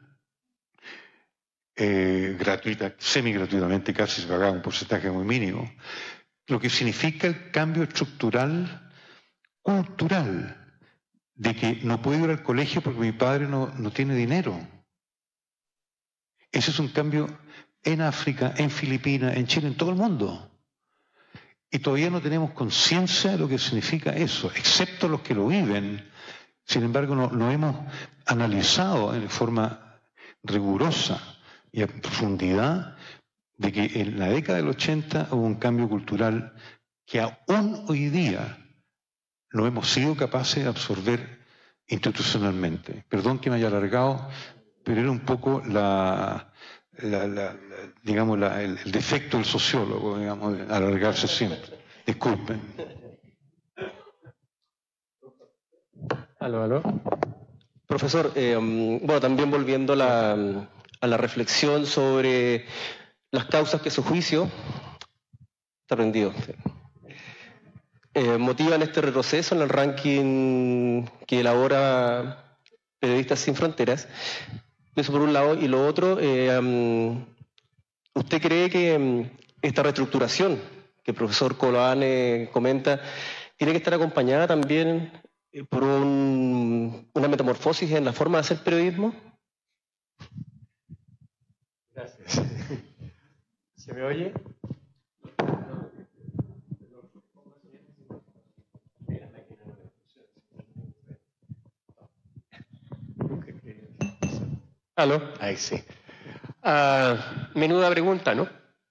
eh, gratuita, semi-gratuitamente, casi se pagaba un porcentaje muy mínimo, lo que significa el cambio estructural cultural, de que no puedo ir al colegio porque mi padre no, no tiene dinero. Ese es un cambio en África, en Filipinas, en Chile, en todo el mundo. Y todavía no tenemos conciencia de lo que significa eso, excepto los que lo viven. Sin embargo, no, no hemos analizado en forma rigurosa y a profundidad de que en la década del ochenta hubo un cambio cultural que aún hoy día no hemos sido capaces de absorber institucionalmente. Perdón que me haya alargado, pero era un poco la, la, la, la digamos, la, el, el defecto del sociólogo, digamos, de alargarse siempre. Disculpen. Aló, aló. Profesor, eh, bueno, también volviendo a la, a la reflexión sobre las causas que su juicio está prendido. Eh, motivan este retroceso en el ranking que elabora Periodistas Sin Fronteras. Eso por un lado. Y lo otro, eh, um, ¿usted cree que um, esta reestructuración que el profesor Coloane comenta tiene que estar acompañada también por un, una metamorfosis en la forma de hacer periodismo? Gracias. ¿Se me oye? ¿Aló? Ahí sí. Ah, menuda pregunta, ¿no?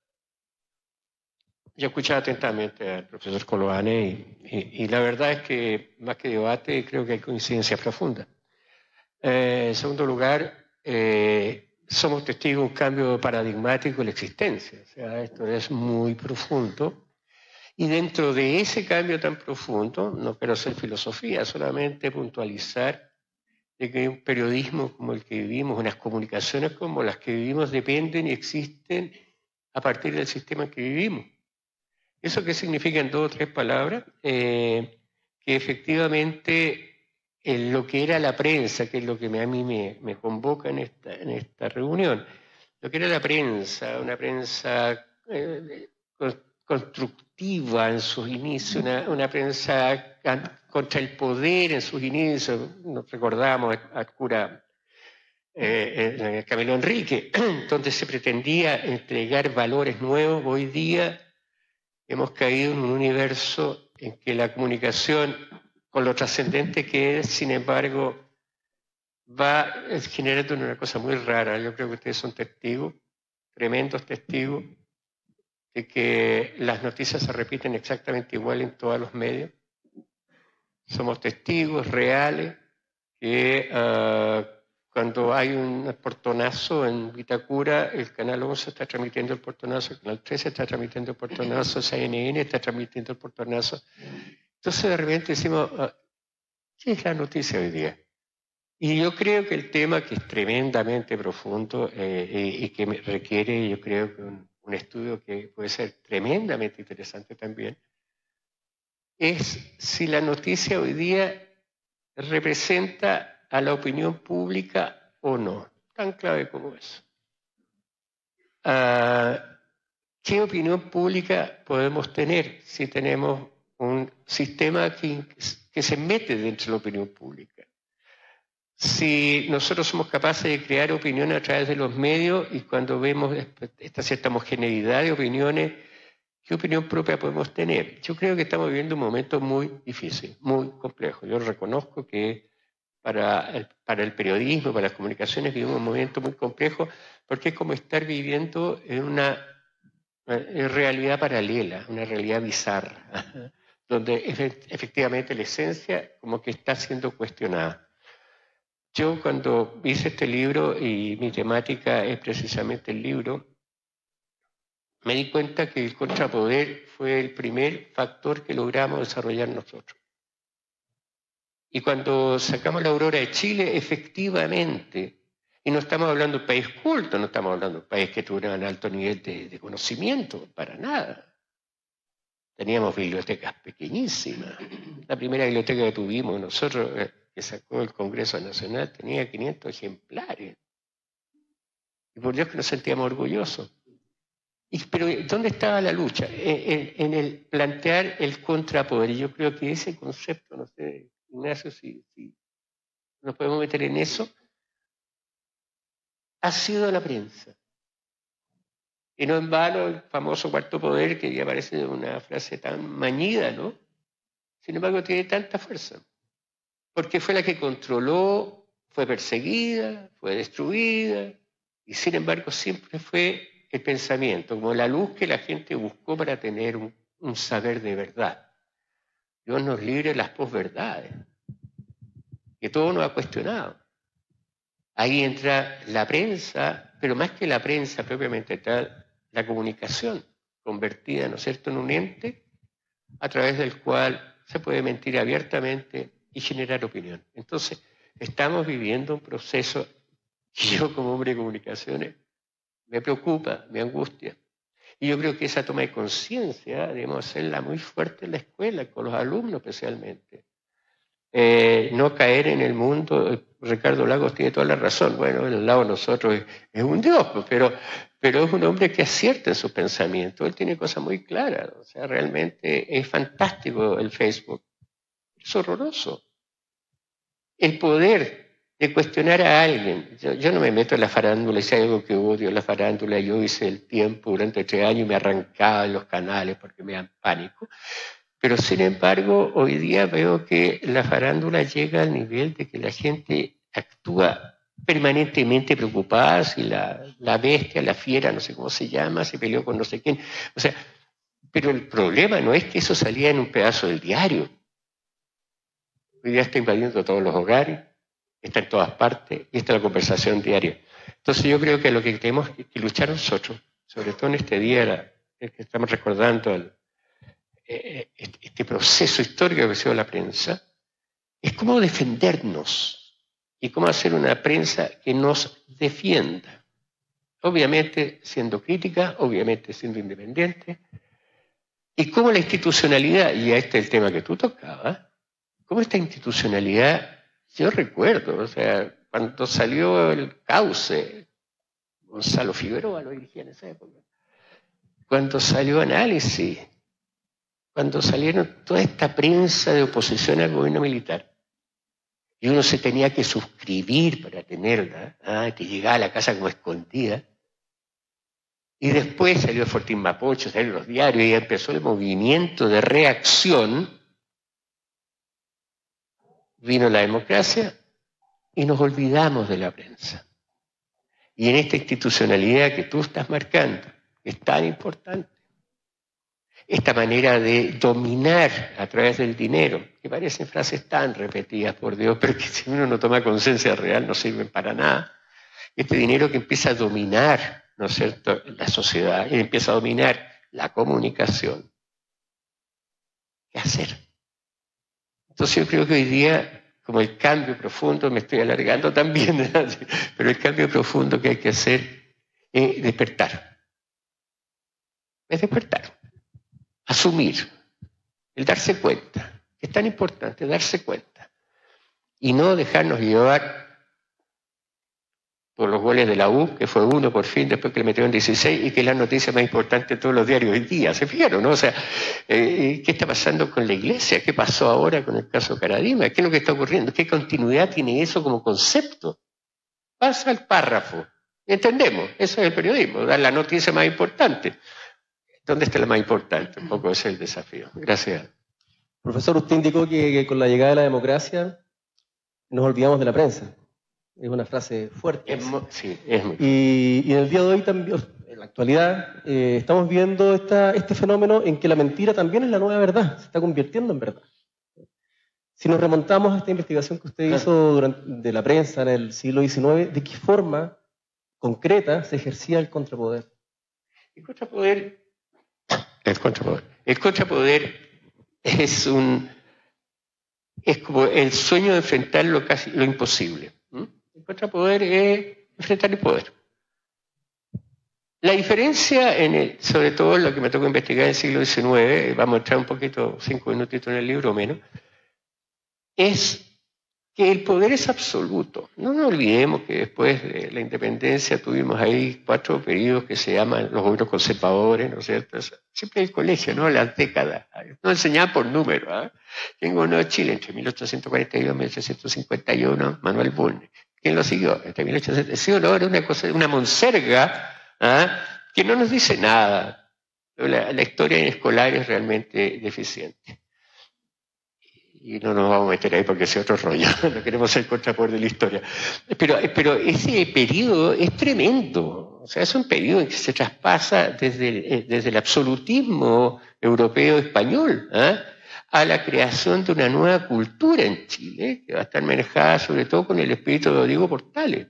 Yo escuché atentamente al profesor Coloane y, y, y la verdad es que más que debate creo que hay coincidencia profunda. Eh, en segundo lugar, eh, somos testigos de un cambio paradigmático en la existencia. O sea, esto es muy profundo. Y dentro de ese cambio tan profundo, no quiero hacer filosofía, solamente puntualizar de que un periodismo como el que vivimos, unas comunicaciones como las que vivimos dependen y existen a partir del sistema en que vivimos. ¿Eso qué significa en dos o tres palabras? Eh, que efectivamente en lo que era la prensa, que es lo que me, a mí me, me convoca en esta, en esta reunión, lo que era la prensa, una prensa eh, constructiva en sus inicios, una, una prensa contra el poder en sus inicios. Nos recordamos al cura eh, eh, Camilo Enrique, donde se pretendía entregar valores nuevos. Hoy día hemos caído en un universo en que la comunicación, con lo trascendente que es, sin embargo, va generando una cosa muy rara. Yo creo que ustedes son testigos, tremendos testigos, de que las noticias se repiten exactamente igual en todos los medios. Somos testigos reales que uh, cuando hay un portonazo en Vitacura, el Canal once está transmitiendo el portonazo, el Canal trece está transmitiendo el portonazo, C N N está transmitiendo el portonazo. Entonces de repente decimos, uh, ¿qué es la noticia hoy día? Y yo creo que el tema, que es tremendamente profundo eh, y, y que requiere, yo creo que un, un estudio que puede ser tremendamente interesante también, es si la noticia hoy día representa a la opinión pública o no. Tan clave como eso. Uh, ¿Qué opinión pública podemos tener si tenemos un sistema que, que se mete dentro de la opinión pública? Si nosotros somos capaces de crear opiniones a través de los medios y cuando vemos esta cierta homogeneidad de opiniones, ¿qué opinión propia podemos tener? Yo creo que estamos viviendo un momento muy difícil, muy complejo. Yo reconozco que para el, para el periodismo, para las comunicaciones, vivimos un momento muy complejo porque es como estar viviendo en una en realidad paralela, una realidad bizarra. donde efectivamente la esencia como que está siendo cuestionada. Yo cuando hice este libro, y mi temática es precisamente el libro, me di cuenta que el contrapoder fue el primer factor que logramos desarrollar nosotros. Y cuando sacamos la Aurora de Chile, efectivamente, y no estamos hablando de un país culto, no estamos hablando de un país que tuviera un alto nivel de, de conocimiento, para nada. Teníamos bibliotecas pequeñísimas. La primera biblioteca que tuvimos nosotros, eh, que sacó el Congreso Nacional, tenía quinientos ejemplares. Y por Dios que nos sentíamos orgullosos. Y, pero ¿dónde estaba la lucha? En, en, en el plantear el contrapoder. Y yo creo que ese concepto, no sé, Ignacio, si, si nos podemos meter en eso, ha sido la prensa. Y no en vano el famoso cuarto poder, que ya parece una frase tan mañida, ¿no? Sin embargo, tiene tanta fuerza. Porque fue la que controló, fue perseguida, fue destruida, y sin embargo siempre fue el pensamiento, como la luz que la gente buscó para tener un, un saber de verdad. Dios nos libre de las posverdades, que todo nos ha cuestionado. Ahí entra la prensa, pero más que la prensa propiamente tal, la comunicación, convertida, ¿no es cierto?, en un ente a través del cual se puede mentir abiertamente y generar opinión. Entonces, estamos viviendo un proceso que yo como hombre de comunicaciones me preocupa, me angustia. Y yo creo que esa toma de conciencia debemos hacerla muy fuerte en la escuela, con los alumnos especialmente. Eh, no caer en el mundo. Ricardo Lagos tiene toda la razón. Bueno, el lado de nosotros es, es un dios, pero, pero es un hombre que acierta en sus pensamientos. Él tiene cosas muy claras. O sea, realmente es fantástico el Facebook. Es horroroso. El poder de cuestionar a alguien. Yo, yo no me meto en la farándula, si hay algo que odio en la farándula. Yo hice el tiempo durante tres años y me arrancaba en los canales porque me dan pánico. Pero sin embargo, hoy día veo que la farándula llega al nivel de que la gente actúa permanentemente preocupada si la, la bestia, la fiera, no sé cómo se llama, se peleó con no sé quién. O sea, pero el problema no es que eso salía en un pedazo del diario. Hoy día está invadiendo todos los hogares, está en todas partes y está la conversación diaria. Entonces yo creo que lo que tenemos que luchar nosotros, sobre todo en este día el que estamos recordando el, este proceso histórico que ha sido la prensa, es cómo defendernos y cómo hacer una prensa que nos defienda. Obviamente siendo crítica, obviamente siendo independiente, y cómo la institucionalidad, y este es el tema que tú tocabas, cómo esta institucionalidad, yo recuerdo, o sea, cuando salió el Cauce, Gonzalo Figueroa lo dirigía en esa época, cuando salió Análisis, cuando salieron toda esta prensa de oposición al gobierno militar, y uno se tenía que suscribir para tenerla, ¿ah? Que llegaba a la casa como escondida, y después salió Fortín Mapocho, salieron los diarios, y empezó el movimiento de reacción, vino la democracia, y nos olvidamos de la prensa. Y en esta institucionalidad que tú estás marcando, que es tan importante, esta manera de dominar a través del dinero, que parecen frases tan repetidas, por Dios, pero que si uno no toma conciencia real no sirven para nada. Este dinero que empieza a dominar, ¿no es cierto?, la sociedad, y empieza a dominar la comunicación. ¿Qué hacer? Entonces yo creo que hoy día, como el cambio profundo, me estoy alargando también, ¿verdad? Pero el cambio profundo que hay que hacer es despertar. Es despertar. Asumir, el darse cuenta, es tan importante darse cuenta y no dejarnos llevar por los goles de la U, que fue uno por fin después que le metieron dieciséis y que es la noticia más importante de todos los diarios hoy día. ¿Se fijaron, no? O sea, eh, ¿qué está pasando con la iglesia? ¿Qué pasó ahora con el caso Caradima? ¿Qué es lo que está ocurriendo? ¿Qué continuidad tiene eso como concepto? Pasa al párrafo. Entendemos, eso es el periodismo, dar la noticia más importante. ¿Dónde está la más importante? Un poco ese es el desafío. Gracias. Profesor, usted indicó que, que con la llegada de la democracia nos olvidamos de la prensa. Es una frase fuerte. Es muy, sí, es muy y, y en el día de hoy también, la actualidad, eh, estamos viendo esta, este fenómeno en que la mentira también es la nueva verdad, se está convirtiendo en verdad. Si nos remontamos a esta investigación que usted hizo durante, de la prensa en el siglo diecinueve, ¿de qué forma concreta se ejercía el contrapoder? El contrapoder, el contrapoder, el contrapoder es un, es como el sueño de enfrentar lo casi, lo imposible. ¿Mm? El contrapoder es enfrentar el poder. La diferencia, en el, sobre todo en lo que me tocó investigar en el siglo diecinueve, vamos a entrar un poquito, cinco minutitos en el libro o menos, es que el poder es absoluto. No nos olvidemos que después de la independencia tuvimos ahí cuatro periodos que se llaman los gobiernos conservadores, ¿no es cierto? Siempre el colegio, ¿no? Las décadas. No enseñaban por número, ¿eh? ¿Quién gobernó Chile entre mil ochocientos cuarenta y dos y mil ochocientos cincuenta y uno? Manuel Bulnes. ¿Quién lo siguió? Entre mil ochocientos... Sí o no, era una cosa, una monserga, ¿eh? Que no nos dice nada. La, la historia escolar es realmente deficiente. Y no nos vamos a meter ahí porque es otro rollo, no queremos ser contrapoder de la historia. Pero, pero ese periodo es tremendo, o sea, es un periodo en que se traspasa desde el, desde el absolutismo europeo español, ¿eh? a la creación de una nueva cultura en Chile, que va a estar manejada sobre todo con el espíritu de Diego Portales.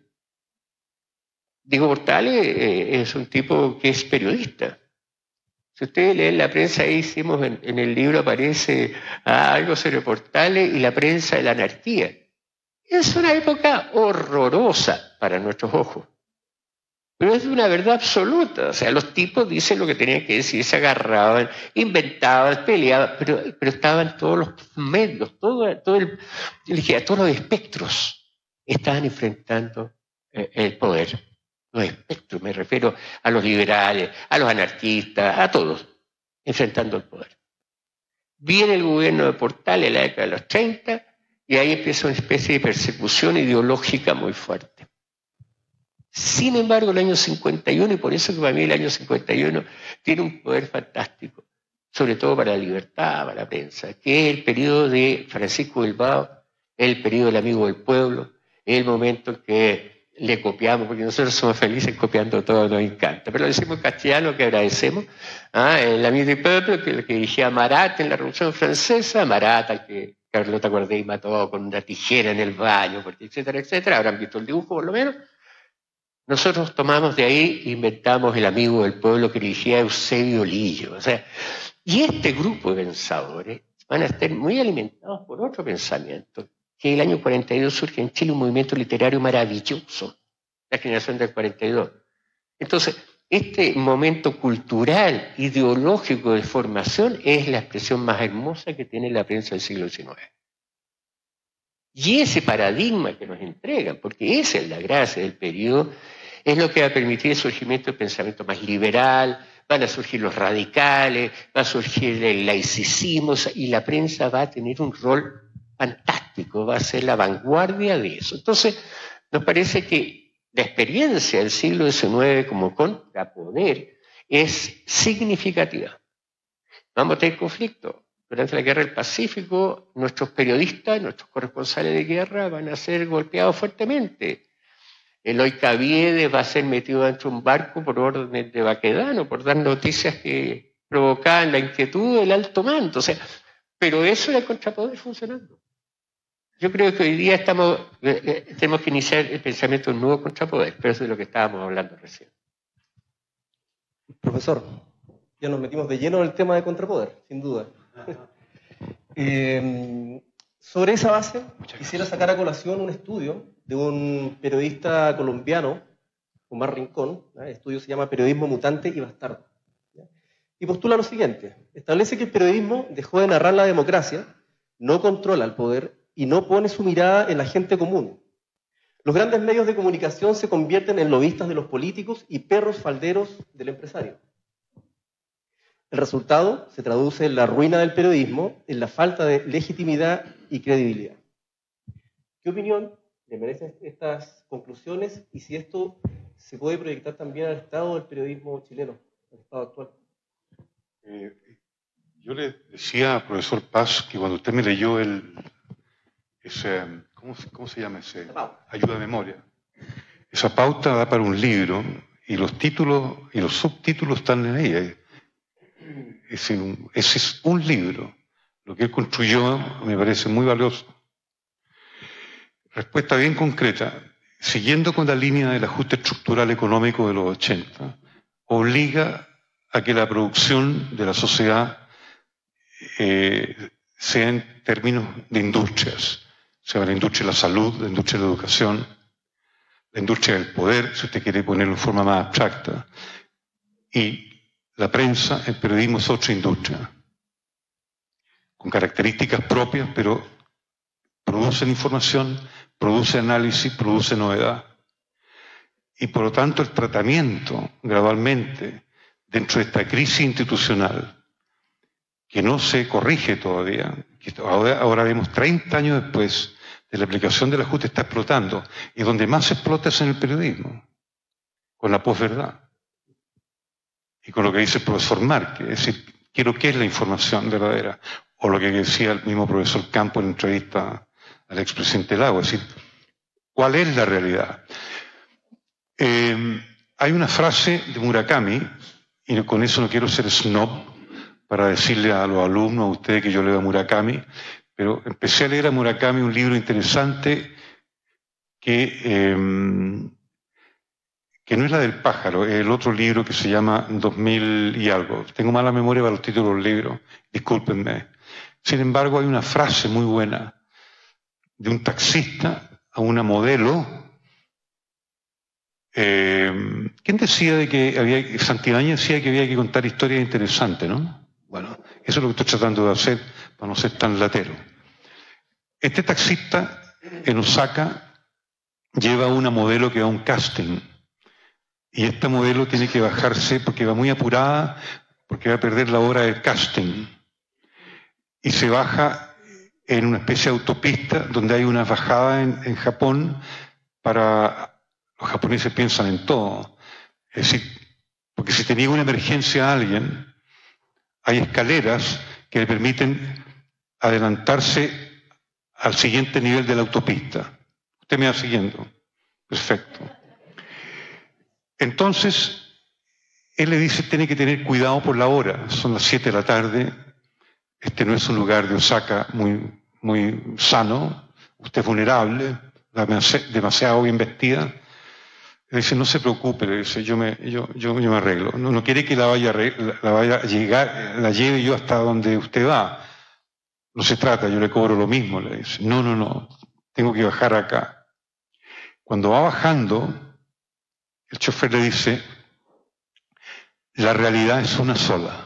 Diego Portales eh, es un tipo que es periodista. Si ustedes leen la prensa, ahí hicimos en, en el libro, aparece ah, algo sobre Portales y la prensa de la anarquía. Es una época horrorosa para nuestros ojos, pero es una verdad absoluta. O sea, los tipos dicen lo que tenían que decir, se agarraban, inventaban, peleaban, pero, pero estaban todos los medios, todo, todo el, todos los espectros estaban enfrentando eh, el poder. Los espectros, me refiero a los liberales, a los anarquistas, a todos, enfrentando el poder. Viene el gobierno de Portales en la década de los treinta y ahí empieza una especie de persecución ideológica muy fuerte. Sin embargo, el año cincuenta y uno, y por eso que para mí el año cincuenta y uno tiene un poder fantástico, sobre todo para la libertad, para la prensa, que es el periodo de Francisco Bilbao, el periodo del amigo del pueblo, el momento en que le copiamos, porque nosotros somos felices copiando todo, nos encanta. Pero lo decimos en castellano, que agradecemos. ¿Ah? El amigo del pueblo, que, que dirigía Marat en la Revolución Francesa, Marat, al que Carlota Corday mató con una tijera en el baño, porque etcétera, etcétera. Habrán visto el dibujo, por lo menos. Nosotros tomamos de ahí e inventamos el amigo del pueblo que dirigía Eusebio Lillo. O sea, y este grupo de pensadores van a estar muy alimentados por otro pensamiento, que el año cuarenta y dos surge en Chile un movimiento literario maravilloso, la generación del cuarenta y dos. Entonces, este momento cultural, ideológico de formación es la expresión más hermosa que tiene la prensa del siglo diecinueve. Y ese paradigma que nos entregan, porque esa es la gracia del periodo, es lo que va a permitir el surgimiento del pensamiento más liberal, van a surgir los radicales, va a surgir el laicismo, y la prensa va a tener un rol fantástico, va a ser la vanguardia de eso. Entonces, nos parece que la experiencia del siglo diecinueve como contrapoder es significativa. Vamos a tener conflicto. Durante la Guerra del Pacífico, nuestros periodistas, nuestros corresponsales de guerra van a ser golpeados fuertemente. Eloy Caviedes va a ser metido dentro de un barco por orden de Baquedano, por dar noticias que provocaban la inquietud del alto mando. O sea, pero eso era el contrapoder funcionando. Yo creo que hoy día estamos, eh, tenemos que iniciar el pensamiento de un nuevo contrapoder, pero eso es de lo que estábamos hablando recién. Profesor, ya nos metimos de lleno en el tema de contrapoder, sin duda. eh, sobre esa base, quisiera sacar a colación un estudio de un periodista colombiano, Omar Rincón. ¿eh? El estudio se llama Periodismo Mutante y Bastardo. ¿ya? Y postula lo siguiente: establece que el periodismo dejó de narrar la democracia, no controla el poder y no pone su mirada en la gente común. Los grandes medios de comunicación se convierten en lobistas de los políticos y perros falderos del empresario. El resultado se traduce en la ruina del periodismo, en la falta de legitimidad y credibilidad. ¿Qué opinión le merecen estas conclusiones y si esto se puede proyectar también al estado del periodismo chileno, al estado actual? Eh, yo le decía al profesor Paz que cuando usted me leyó el, ese, ¿cómo, ¿cómo se llama ese? Ayuda a memoria. Esa pauta da para un libro y los títulos y los subtítulos están en ella. Ese, ese es un libro. Lo que él construyó me parece muy valioso. Respuesta bien concreta. Siguiendo con la línea del ajuste estructural económico de los ochenta, obliga a que la producción de la sociedad eh, sea en términos de industrias, sea la industria de la salud, la industria de la educación, la industria del poder, si usted quiere ponerlo en forma más abstracta, y la prensa, el periodismo es otra industria, con características propias, pero producen información, produce análisis, produce novedad. Y por lo tanto el tratamiento gradualmente dentro de esta crisis institucional, que no se corrige todavía, que ahora, ahora vemos treinta años después de la aplicación del ajuste, está explotando. Y donde más se explota es en el periodismo, con la posverdad. Y con lo que dice el profesor Márquez, es decir, quiero qué es la información verdadera, o lo que decía el mismo profesor Campo en la entrevista al expresidente Lago, es decir, ¿cuál es la realidad? Eh, hay una frase de Murakami, y con eso no quiero ser snob, para decirle a los alumnos, a ustedes que yo leo a Murakami, pero empecé a leer a Murakami un libro interesante que, eh, que no es la del pájaro, es el otro libro que se llama dos mil y algo. Tengo mala memoria para los títulos del libro, discúlpenme. Sin embargo, hay una frase muy buena de un taxista a una modelo. Eh, ¿Quién decía de que había, Santibáñez decía que había que contar historias interesantes, ¿no? Bueno, eso es lo que estoy tratando de hacer para no ser tan latero. Este taxista en Osaka lleva una modelo que va a un casting y esta modelo tiene que bajarse porque va muy apurada, porque va a perder la hora del casting y se baja en una especie de autopista donde hay una bajada en, en Japón para... Los japoneses piensan en todo. Es decir, porque si tenía una emergencia a alguien, hay escaleras que le permiten adelantarse al siguiente nivel de la autopista. ¿Usted me va siguiendo? Perfecto. Entonces, él le dice, tiene que tener cuidado por la hora. Son las siete de la tarde. Este no es un lugar de Osaka muy, muy sano. Usted es vulnerable, demasiado bien vestida. Le dice, no se preocupe, le dice, yo me, yo, yo, yo me arreglo. No, no quiere que la vaya, la vaya a llegar, la lleve yo hasta donde usted va. No se trata, yo le cobro lo mismo, le dice. No, no, no, tengo que bajar acá. Cuando va bajando, el chofer le dice, la realidad es una sola.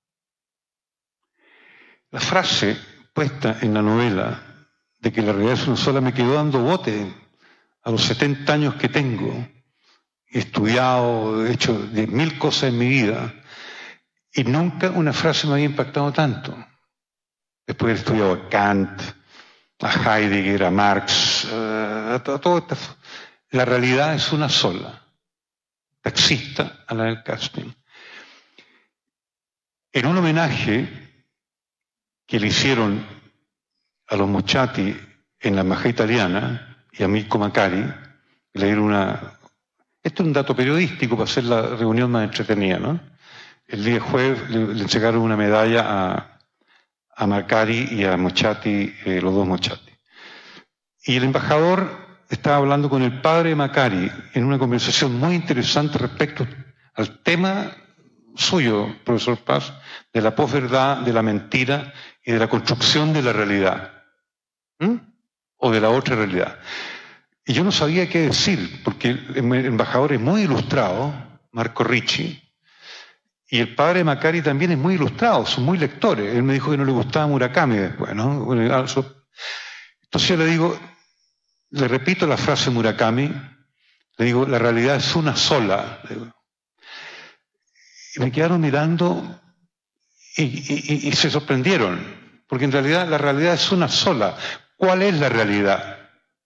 La frase puesta en la novela de que la realidad es una sola me quedó dando bote a los setenta años que tengo. He estudiado, he hecho diez mil cosas en mi vida y nunca una frase me había impactado tanto. Después he estudiado a Kant, a Heidegger, a Marx, a todo esto. La realidad es una sola, taxista a la del casting. En un homenaje que le hicieron a los Mochati en la embajada italiana y a Mirko Macari, le dieron una... Esto es un dato periodístico para hacer la reunión más entretenida, ¿no? El día jueves le, le entregaron una medalla a, a Macari y a Mochati, eh, los dos Mochati. Y el embajador estaba hablando con el padre de Macari en una conversación muy interesante respecto al tema suyo, profesor Paz, de la posverdad, de la mentira y de la construcción de la realidad. ¿Mm? O de la otra realidad. Y yo no sabía qué decir, porque el embajador es muy ilustrado, Marco Ricci, y el padre de Macari también es muy ilustrado, son muy lectores. Él me dijo que no le gustaba Murakami después, ¿no? Entonces yo le digo, le repito la frase de Murakami, le digo, la realidad es una sola. Y me quedaron mirando y, y, y se sorprendieron, porque en realidad la realidad es una sola. ¿Cuál es la realidad?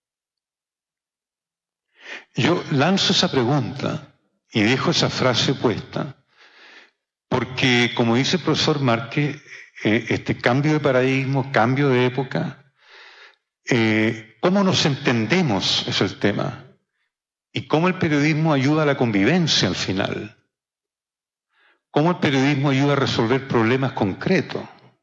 Yo lanzo esa pregunta y dejo esa frase puesta porque, como dice el profesor Márquez, eh, este cambio de paradigma, cambio de época, eh, ¿cómo nos entendemos es el tema? y cómo el periodismo ayuda a la convivencia al final. Cómo el periodismo ayuda a resolver problemas concretos.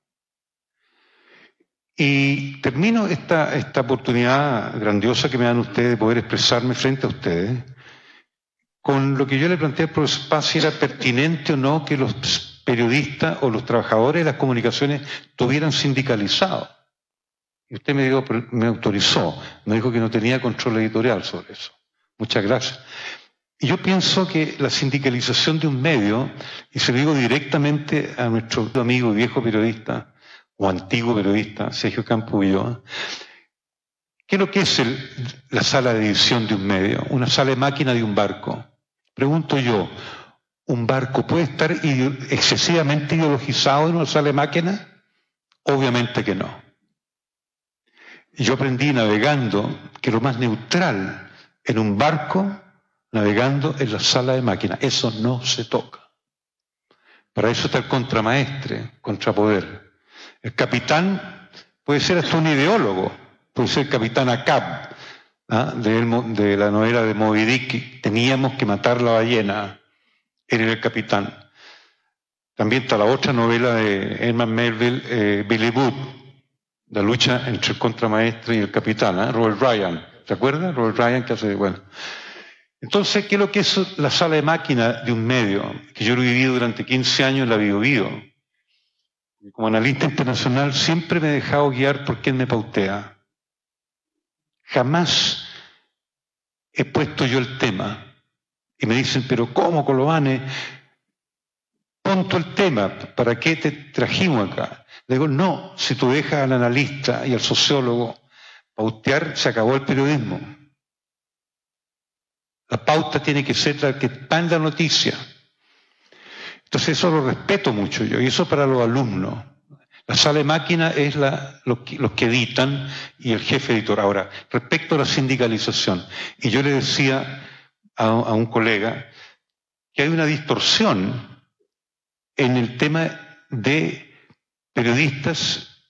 Y termino esta, esta oportunidad grandiosa que me dan ustedes de poder expresarme frente a ustedes con lo que yo le planteé al profesor Paz, si era pertinente o no que los periodistas o los trabajadores de las comunicaciones estuvieran sindicalizados. Y usted me, dijo, me autorizó, me dijo que no tenía control editorial sobre eso. Muchas gracias. Y yo pienso que la sindicalización de un medio, y se lo digo directamente a nuestro amigo y viejo periodista, o antiguo periodista, Sergio Campo Ulloa, ¿qué es lo que es el, la sala de edición de un medio? Una sala de máquina de un barco. Pregunto yo, ¿un barco puede estar excesivamente ideologizado en una sala de máquina? Obviamente que no. Yo aprendí navegando que lo más neutral en un barco, navegando en la sala de máquina, eso no se toca. Para eso está el contramaestre, contrapoder. El capitán puede ser hasta un ideólogo, puede ser el capitán Ahab, ¿ah? de, de la novela de Moby Dick, teníamos que matar la ballena, él era el capitán. También está la otra novela de Herman Melville, eh, Billy Boot, la lucha entre el contramaestre y el capitán, ¿eh? Robert Ryan, ¿se acuerda? Robert Ryan que hace, bueno. Entonces, ¿qué es lo que es la sala de máquina de un medio? Que yo lo he vivido durante quince años en la Bio Bio. Como analista internacional siempre me he dejado guiar por quien me pautea. Jamás he puesto yo el tema. Y me dicen, pero ¿cómo, Colobane? Pon tú el tema, ¿para qué te trajimos acá? Le digo, no, si tú dejas al analista y al sociólogo pautear, se acabó el periodismo. La pauta tiene que ser la que está en la noticia. Entonces eso lo respeto mucho yo, y eso para los alumnos. La sala de máquina es la, los, que, los que editan y el jefe editor. Ahora, respecto a la sindicalización, y yo le decía a, a un colega que hay una distorsión en el tema de periodistas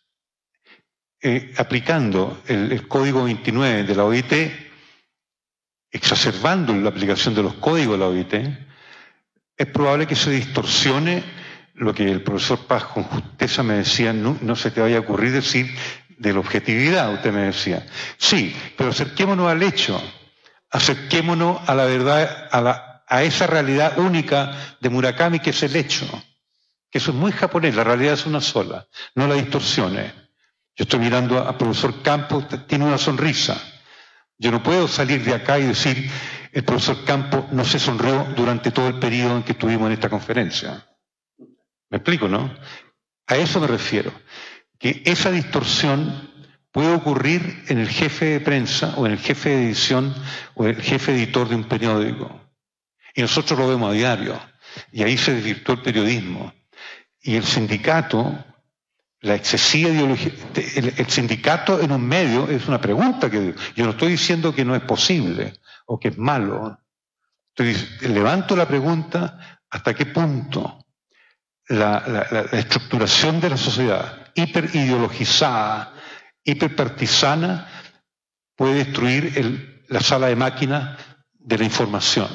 eh, aplicando el, el Código veintinueve de la O I T, exacerbando la aplicación de los códigos de la O I T. Es probable que se distorsione lo que el profesor Paz con justeza me decía, no, no se te vaya a ocurrir decir de la objetividad, usted me decía. Sí, pero acerquémonos al hecho, acerquémonos a la verdad, a, la, a esa realidad única de Murakami que es el hecho, que eso es muy japonés, la realidad es una sola, no la distorsiones. Yo estoy mirando al profesor Campos, tiene una sonrisa. Yo no puedo salir de acá y decir el profesor Campos no se sonrió durante todo el periodo en que estuvimos en esta conferencia. ¿Me explico, no? A eso me refiero. Que esa distorsión puede ocurrir en el jefe de prensa o en el jefe de edición o el jefe editor de un periódico. Y nosotros lo vemos a diario. Y ahí se desvirtuó el periodismo. Y el sindicato, la excesiva ideología, el, el sindicato en un medio es una pregunta que yo no estoy diciendo que no es posible o que es malo. Estoy, levanto la pregunta hasta qué punto la, la, la, la estructuración de la sociedad hiperideologizada, hiperpartisana, puede destruir el, la sala de máquinas de la información,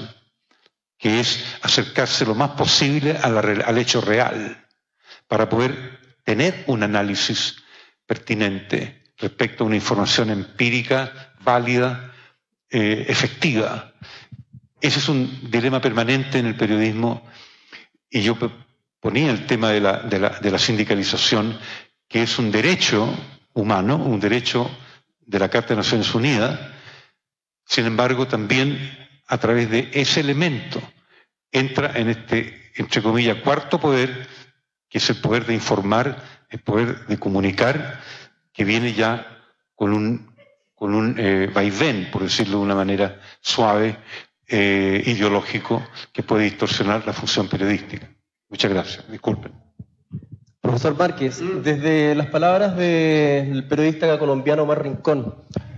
que es acercarse lo más posible a la, al hecho real, para poder tener un análisis pertinente respecto a una información empírica, válida, eh, efectiva. Ese es un dilema permanente en el periodismo, y yo ponía el tema de la, de la, de la sindicalización, que es un derecho humano, un derecho de la Carta de Naciones Unidas. Sin embargo, también a través de ese elemento entra en este, entre comillas, cuarto poder, que es el poder de informar, el poder de comunicar, que viene ya con un, con un eh, vaivén, por decirlo de una manera suave, eh, ideológico, que puede distorsionar la función periodística. Muchas gracias. Disculpen. Profesor Márquez, desde las palabras del periodista colombiano Omar Rincón,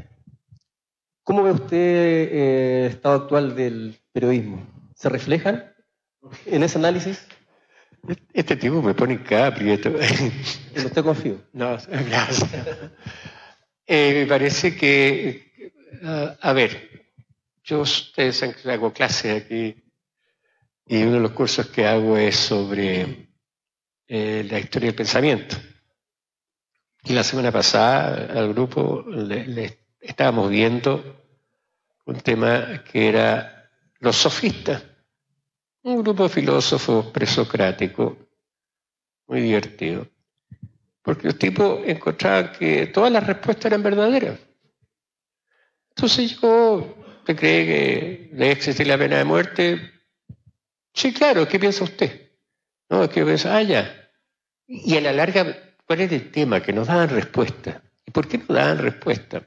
¿cómo ve usted eh, el estado actual del periodismo? ¿Se reflejan en ese análisis? Este tipo me pone cada aprieto. ¿En usted confío? No, gracias. Eh, me parece que, uh, a ver, yo, ustedes saben que hago clases aquí y uno de los cursos que hago es sobre eh, la historia del pensamiento. Y la semana pasada al grupo le, le estábamos viendo un tema que era los sofistas, un grupo de filósofos presocráticos, muy divertido, porque los tipos encontraban que todas las respuestas eran verdaderas. Entonces yo, ¿usted cree que debe existir la pena de muerte? Sí, claro, ¿qué piensa usted? No, es que yo pienso, ah, ya. Y a la larga, ¿cuál era el tema? Que nos daban respuesta. ¿Y por qué nos daban respuesta?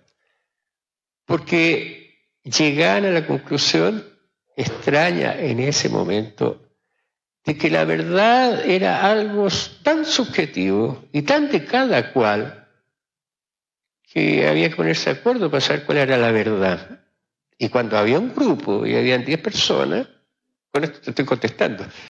Porque llegaban a la conclusión extraña en ese momento de que la verdad era algo tan subjetivo y tan de cada cual que había que ponerse de acuerdo para saber cuál era la verdad. Y cuando había un grupo y habían diez personas, con esto te estoy contestando,